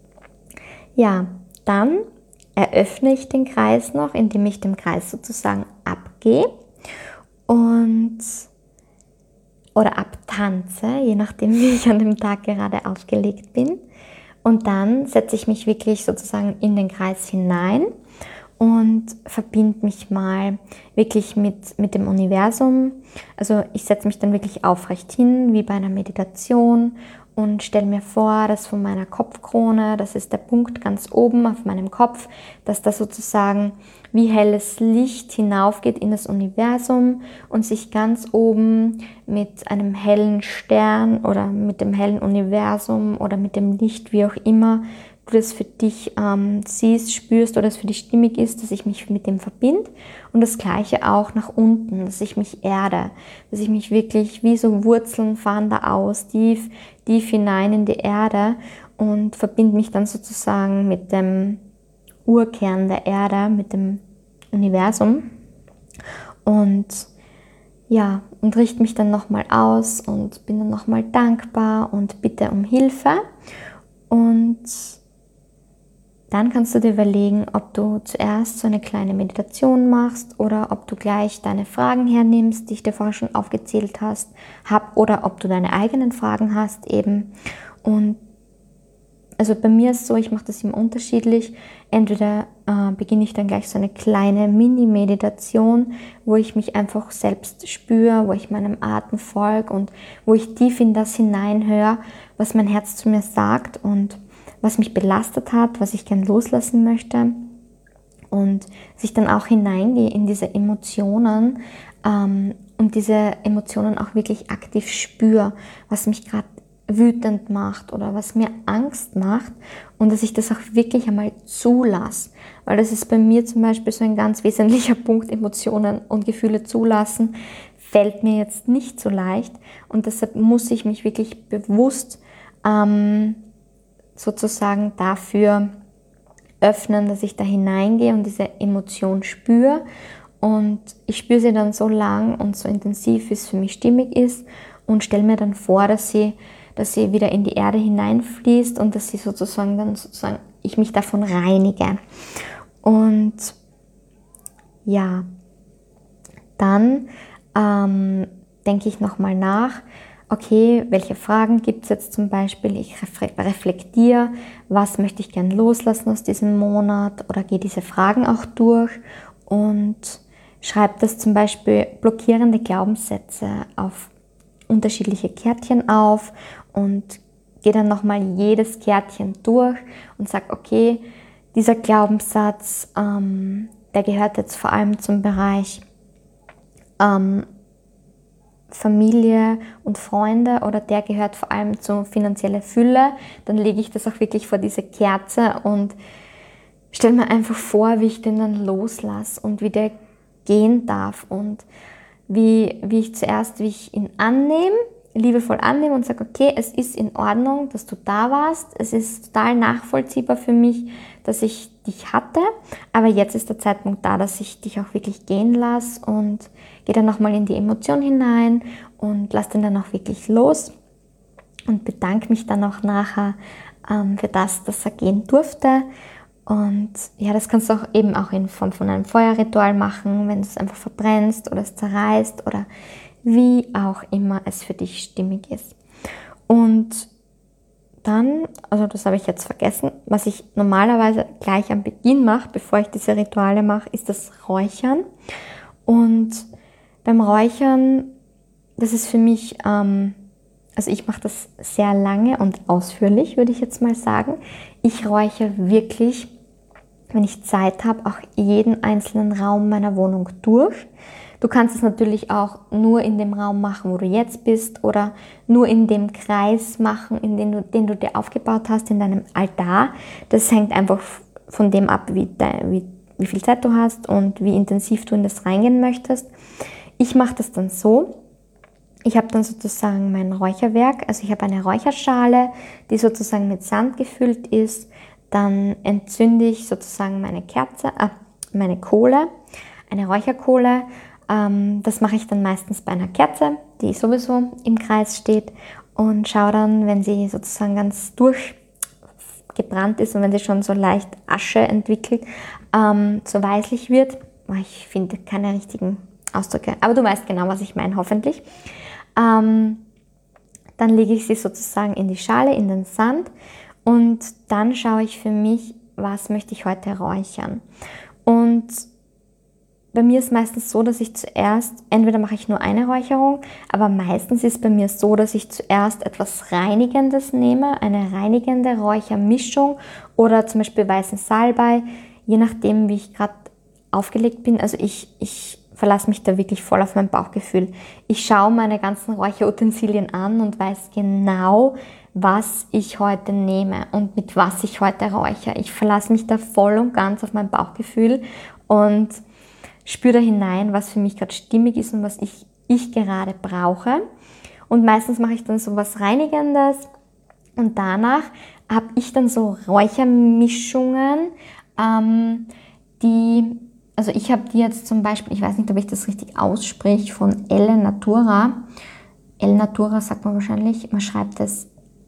Ja, dann eröffne ich den Kreis noch, indem ich dem Kreis sozusagen abgehe und oder abtanze, je nachdem, wie ich an dem Tag gerade aufgelegt bin. Und dann setze ich mich wirklich sozusagen in den Kreis hinein und verbinde mich mal wirklich mit, mit dem Universum. Also ich setze mich dann wirklich aufrecht hin, wie bei einer Meditation und stelle mir vor, dass von meiner Kopfkrone, das ist der Punkt ganz oben auf meinem Kopf, dass da sozusagen wie helles Licht hinaufgeht in das Universum und sich ganz oben mit einem hellen Stern oder mit dem hellen Universum oder mit dem Licht, wie auch immer, du das für dich ähm, siehst, spürst oder es für dich stimmig ist, dass ich mich mit dem verbinde. Und das Gleiche auch nach unten, dass ich mich erde, dass ich mich wirklich wie so Wurzeln fahren da aus, tief, tief hinein in die Erde und verbinde mich dann sozusagen mit dem Urkern der Erde, mit dem Universum. Und ja, und richte mich dann nochmal aus und bin dann nochmal dankbar und bitte um Hilfe. Und dann kannst du dir überlegen, ob du zuerst so eine kleine Meditation machst oder ob du gleich deine Fragen hernimmst, die ich dir vorher schon aufgezählt hast, hab, oder ob du deine eigenen Fragen hast eben. Und also bei mir ist es so, ich mache das immer unterschiedlich. Entweder äh, beginne ich dann gleich so eine kleine Mini-Meditation, wo ich mich einfach selbst spüre, wo ich meinem Atem folge und wo ich tief in das hineinhöre, was mein Herz zu mir sagt und was mich belastet hat, was ich gern loslassen möchte. Und sich dann auch hineingehe in diese Emotionen ähm, und diese Emotionen auch wirklich aktiv spüre, was mich gerade wütend macht oder was mir Angst macht und dass ich das auch wirklich einmal zulasse. Weil das ist bei mir zum Beispiel so ein ganz wesentlicher Punkt, Emotionen und Gefühle zulassen, fällt mir jetzt nicht so leicht und deshalb muss ich mich wirklich bewusst ähm, sozusagen dafür öffnen, dass ich da hineingehe und diese Emotion spüre und ich spüre sie dann so lang und so intensiv, wie es für mich stimmig ist und stelle mir dann vor, dass sie, dass sie wieder in die Erde hineinfließt und dass sie sozusagen dann sozusagen ich mich davon reinige. Und ja, dann ähm, denke ich nochmal nach, okay, welche Fragen gibt es jetzt zum Beispiel? Ich reflektiere, was möchte ich gern loslassen aus diesem Monat oder gehe diese Fragen auch durch und schreibe das zum Beispiel blockierende Glaubenssätze auf unterschiedliche Kärtchen auf und gehe dann nochmal jedes Kärtchen durch und sage, okay, dieser Glaubenssatz, ähm, der gehört jetzt vor allem zum Bereich ähm, Familie und Freunde oder der gehört vor allem zur finanziellen Fülle, dann lege ich das auch wirklich vor diese Kerze und stelle mir einfach vor, wie ich den dann loslasse und wie der gehen darf und wie, wie ich zuerst, wie ich ihn annehme, liebevoll annehme und sage, okay, es ist in Ordnung, dass du da warst, es ist total nachvollziehbar für mich, dass ich dich hatte, aber jetzt ist der Zeitpunkt da, dass ich dich auch wirklich gehen lasse und gehe dann nochmal in die Emotion hinein und lasse den dann auch wirklich los und bedanke mich dann auch nachher ähm, für das, dass er gehen durfte. Und ja, das kannst du auch eben auch in Form von einem Feuerritual machen, wenn du es einfach verbrennst oder es zerreißt oder wie auch immer es für dich stimmig ist. Und dann, also das habe ich jetzt vergessen, was ich normalerweise gleich am Beginn mache, bevor ich diese Rituale mache, ist das Räuchern. Und beim Räuchern, das ist für mich, ähm, also ich mache das sehr lange und ausführlich, würde ich jetzt mal sagen. Ich räuchere wirklich, wenn ich Zeit habe, auch jeden einzelnen Raum meiner Wohnung durch. Du kannst es natürlich auch nur in dem Raum machen, wo du jetzt bist oder nur in dem Kreis machen, in den du, den du dir aufgebaut hast, in deinem Altar. Das hängt einfach von dem ab, wie, de, wie, wie viel Zeit du hast und wie intensiv du in das reingehen möchtest. Ich mache das dann so. Ich habe dann sozusagen mein Räucherwerk, also ich habe eine Räucherschale, die sozusagen mit Sand gefüllt ist. Dann entzünde ich sozusagen meine Kerze, äh, meine Kohle, eine Räucherkohle. Ähm, das mache ich dann meistens bei einer Kerze, die sowieso im Kreis steht und schaue dann, wenn sie sozusagen ganz durchgebrannt ist und wenn sie schon so leicht Asche entwickelt, ähm, so weißlich wird. Ich finde keine richtigen Ausdrücke, aber du weißt genau, was ich meine, hoffentlich. Ähm, dann lege ich sie sozusagen in die Schale, in den Sand und dann schaue ich für mich, was möchte ich heute räuchern. Und bei mir ist meistens so, dass ich zuerst, entweder mache ich nur eine Räucherung, aber meistens ist bei mir so, dass ich zuerst etwas Reinigendes nehme, eine reinigende Räuchermischung oder zum Beispiel weißen Salbei, je nachdem, wie ich gerade aufgelegt bin. Also ich, ich verlasse mich da wirklich voll auf mein Bauchgefühl. Ich schaue meine ganzen Räucherutensilien an und weiß genau, was ich heute nehme und mit was ich heute räuchere. Ich verlasse mich da voll und ganz auf mein Bauchgefühl und spüre da hinein, was für mich gerade stimmig ist und was ich, ich gerade brauche. Und meistens mache ich dann so was Reinigendes und danach habe ich dann so Räuchermischungen, ähm, die, also ich habe die jetzt zum Beispiel, ich weiß nicht, ob ich das richtig ausspreche, von Elle Natura. Elle Natura sagt man wahrscheinlich, man schreibt es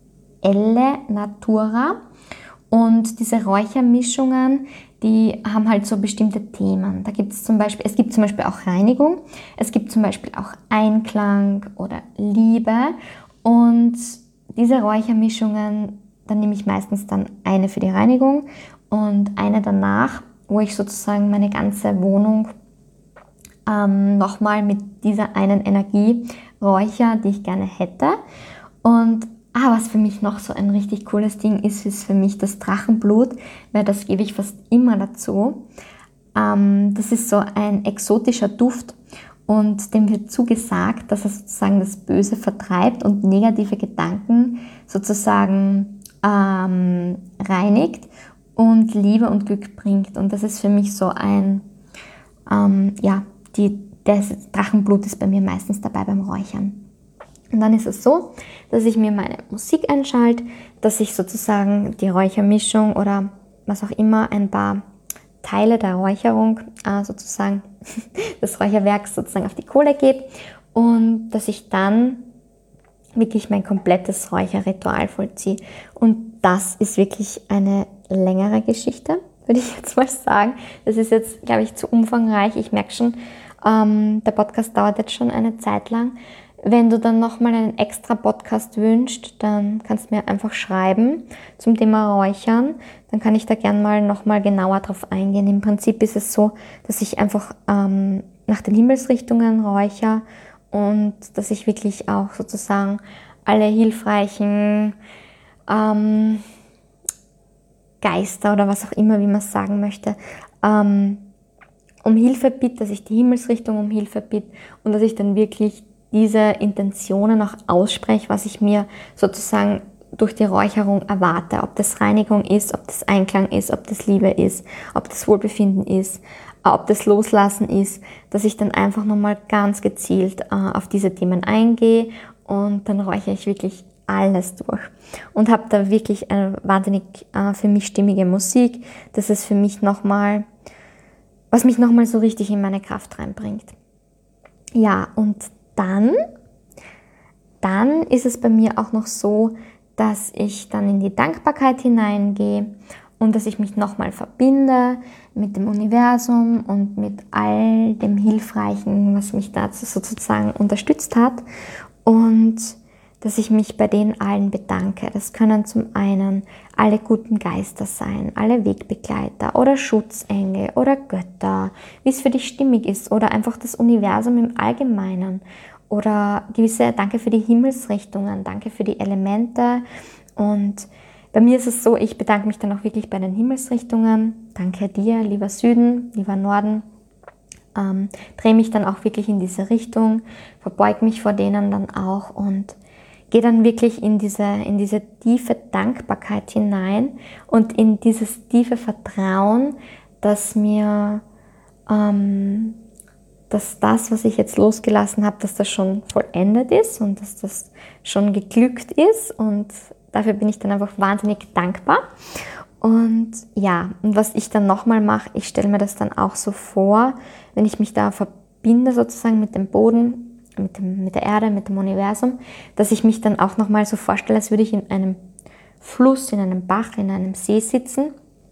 Elle Natura. Und diese Räuchermischungen, die haben halt so bestimmte Themen. Da gibt es zum Beispiel, es gibt zum Beispiel auch Reinigung, es gibt zum Beispiel auch Einklang oder Liebe. Und diese Räuchermischungen, dann nehme ich meistens dann eine für die Reinigung und eine danach, wo ich sozusagen meine ganze Wohnung ähm, nochmal mit dieser einen Energie räuchere, die ich gerne hätte. Und Ah, was für mich noch so ein richtig cooles Ding ist, ist für mich das Drachenblut, weil das gebe ich fast immer dazu. Ähm, das ist so ein exotischer Duft und dem wird zugesagt, dass er sozusagen das Böse vertreibt und negative Gedanken sozusagen ähm, reinigt und Liebe und Glück bringt. Und das ist für mich so ein, ähm, ja, die, das Drachenblut ist bei mir meistens dabei beim Räuchern. Und dann ist es so, dass ich mir meine Musik einschalte, dass ich sozusagen die Räuchermischung oder was auch immer, ein paar Teile der Räucherung, äh, sozusagen des Räucherwerks sozusagen auf die Kohle gebe und dass ich dann wirklich mein komplettes Räucherritual vollziehe. Und das ist wirklich eine längere Geschichte, würde ich jetzt mal sagen. Das ist jetzt, glaube ich, zu umfangreich. Ich merke schon, ähm, der Podcast dauert jetzt schon eine Zeit lang. Wenn du dann nochmal einen extra Podcast wünschst, dann kannst du mir einfach schreiben zum Thema Räuchern. Dann kann ich da gerne mal nochmal genauer drauf eingehen. Im Prinzip ist es so, dass ich einfach ähm, nach den Himmelsrichtungen räuchere und dass ich wirklich auch sozusagen alle hilfreichen ähm, Geister oder was auch immer, wie man es sagen möchte, ähm, um Hilfe bitte, dass ich die Himmelsrichtung um Hilfe bitte und dass ich dann wirklich diese Intentionen auch ausspreche, was ich mir sozusagen durch die Räucherung erwarte. Ob das Reinigung ist, ob das Einklang ist, ob das Liebe ist, ob das Wohlbefinden ist, ob das Loslassen ist, dass ich dann einfach nochmal ganz gezielt äh, auf diese Themen eingehe und dann räuchere ich wirklich alles durch und habe da wirklich eine wahnsinnig äh, für mich stimmige Musik. Das ist für mich nochmal, was mich nochmal so richtig in meine Kraft reinbringt. Ja, und Dann, dann ist es bei mir auch noch so, dass ich dann in die Dankbarkeit hineingehe und dass ich mich nochmal verbinde mit dem Universum und mit all dem Hilfreichen, was mich dazu sozusagen unterstützt hat und dass ich mich bei denen allen bedanke. Das können zum einen alle guten Geister sein, alle Wegbegleiter oder Schutzengel oder Götter, wie es für dich stimmig ist, oder einfach das Universum im Allgemeinen oder gewisse Danke für die Himmelsrichtungen, danke für die Elemente. Und bei mir ist es so, ich bedanke mich dann auch wirklich bei den Himmelsrichtungen. Danke dir, lieber Süden, lieber Norden. Ähm, drehe mich dann auch wirklich in diese Richtung, verbeug mich vor denen dann auch und gehe dann wirklich in diese, in diese tiefe Dankbarkeit hinein und in dieses tiefe Vertrauen, dass mir, ähm, dass das, was ich jetzt losgelassen habe, dass das schon vollendet ist und dass das schon geglückt ist, und dafür bin ich dann einfach wahnsinnig dankbar. Und ja, und was ich dann nochmal mache, ich stelle mir das dann auch so vor, wenn ich mich da verbinde sozusagen mit dem Boden, Mit, dem, mit der Erde, mit dem Universum, dass ich mich dann auch nochmal so vorstelle, als würde ich in einem Fluss, in einem Bach, in einem See sitzen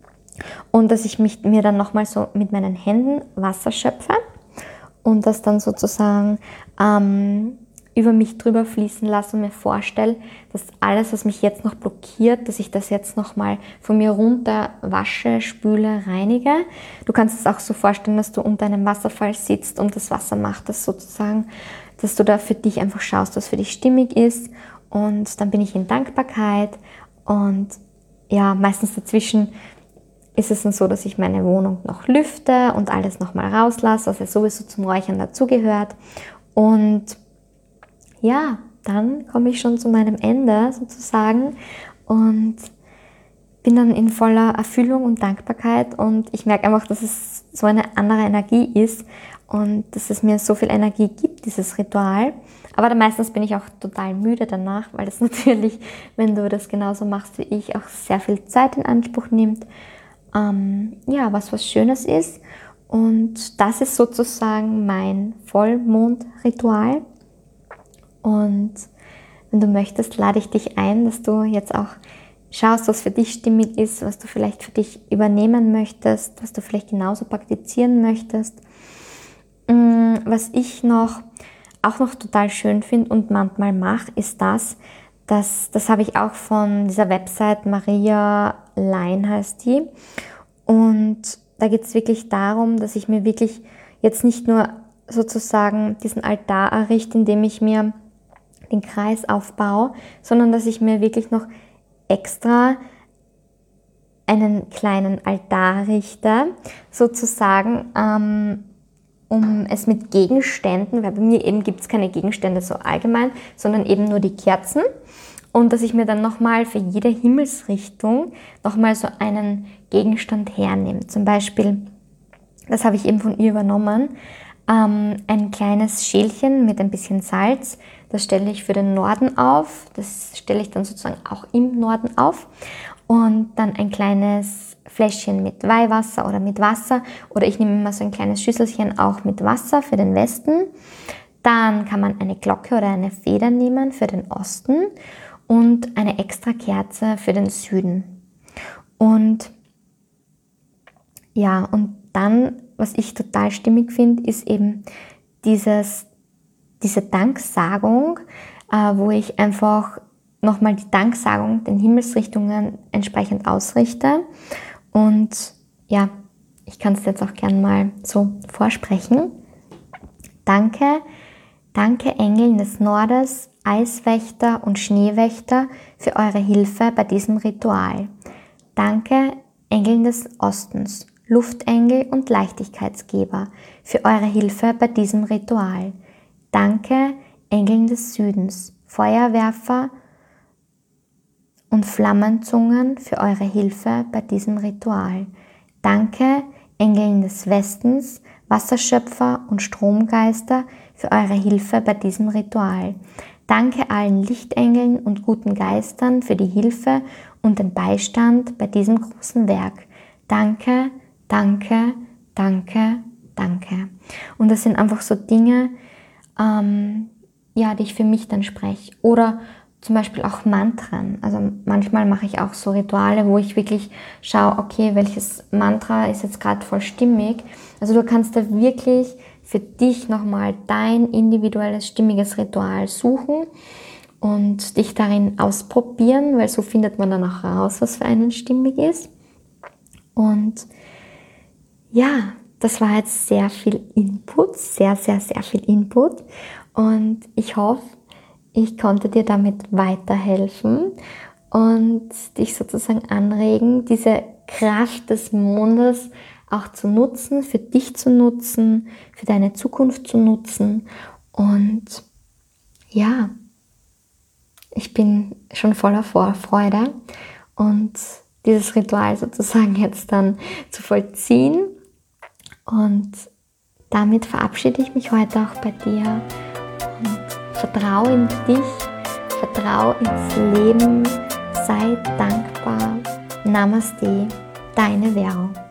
und dass ich mich, mir dann nochmal so mit meinen Händen Wasser schöpfe und das dann sozusagen ähm, über mich drüber fließen lasse und mir vorstelle, dass alles, was mich jetzt noch blockiert, dass ich das jetzt nochmal von mir runter wasche, spüle, reinige. Du kannst es auch so vorstellen, dass du unter einem Wasserfall sitzt und das Wasser macht das sozusagen, dass du da für dich einfach schaust, was für dich stimmig ist, und dann bin ich in Dankbarkeit und ja, meistens dazwischen ist es dann so, dass ich meine Wohnung noch lüfte und alles nochmal rauslasse, was ja sowieso zum Räuchern dazugehört, und ja, dann komme ich schon zu meinem Ende sozusagen und bin dann in voller Erfüllung und Dankbarkeit, und ich merke einfach, dass es so eine andere Energie ist und dass es mir so viel Energie gibt, dieses Ritual. Aber dann meistens bin ich auch total müde danach, weil es natürlich, wenn du das genauso machst wie ich, auch sehr viel Zeit in Anspruch nimmt. Ähm, ja, was was Schönes ist. Und das ist sozusagen mein Vollmondritual. Und wenn du möchtest, lade ich dich ein, dass du jetzt auch schaust, was für dich stimmig ist, was du vielleicht für dich übernehmen möchtest, was du vielleicht genauso praktizieren möchtest. Was ich noch, auch noch total schön finde und manchmal mache, ist das, dass, das habe ich auch von dieser Website, Maria Lein heißt die. Und da geht es wirklich darum, dass ich mir wirklich jetzt nicht nur sozusagen diesen Altar errichte, indem ich mir den Kreis aufbaue, sondern dass ich mir wirklich noch extra einen kleinen Altar richte, sozusagen, ähm, um es mit Gegenständen, weil bei mir eben gibt es keine Gegenstände so allgemein, sondern eben nur die Kerzen. Und dass ich mir dann nochmal für jede Himmelsrichtung nochmal so einen Gegenstand hernehme. Zum Beispiel, das habe ich eben von ihr übernommen, ähm, ein kleines Schälchen mit ein bisschen Salz. Das stelle ich für den Norden auf. Das stelle ich dann sozusagen auch im Norden auf. Und dann ein kleines Fläschchen mit Weihwasser oder mit Wasser. Oder ich nehme immer so ein kleines Schüsselchen auch mit Wasser für den Westen. Dann kann man eine Glocke oder eine Feder nehmen für den Osten. Und eine extra Kerze für den Süden. Und ja, und dann, was ich total stimmig finde, ist eben dieses, diese Danksagung, äh, wo ich einfach nochmal die Danksagung den Himmelsrichtungen entsprechend ausrichte. Und ja, ich kann es jetzt auch gern mal so vorsprechen. Danke, danke Engeln des Nordes, Eiswächter und Schneewächter für eure Hilfe bei diesem Ritual. Danke, Engeln des Ostens, Luftengel und Leichtigkeitsgeber, für eure Hilfe bei diesem Ritual. Danke, Engeln des Südens, Feuerwerfer und Flammenzungen, für eure Hilfe bei diesem Ritual. Danke, Engeln des Westens, Wasserschöpfer und Stromgeister, für eure Hilfe bei diesem Ritual. Danke allen Lichtengeln und guten Geistern für die Hilfe und den Beistand bei diesem großen Werk. Danke, danke, danke, danke. Und das sind einfach so Dinge, ähm, ja, die ich für mich dann spreche. Oder zum Beispiel auch Mantren. Also manchmal mache ich auch so Rituale, wo ich wirklich schaue, okay, welches Mantra ist jetzt gerade voll stimmig. Also du kannst da wirklich für dich nochmal dein individuelles, stimmiges Ritual suchen und dich darin ausprobieren, weil so findet man dann auch raus, was für einen stimmig ist. Und ja, das war jetzt sehr viel Input, sehr, sehr, sehr viel Input. Und ich hoffe, ich konnte dir damit weiterhelfen und dich sozusagen anregen, diese Kraft des Mondes auch zu nutzen, für dich zu nutzen, für deine Zukunft zu nutzen. Und ja, ich bin schon voller Vorfreude und dieses Ritual sozusagen jetzt dann zu vollziehen. Und damit verabschiede ich mich heute auch bei dir und vertraue in dich, vertraue ins Leben, sei dankbar. Namaste, deine Vero.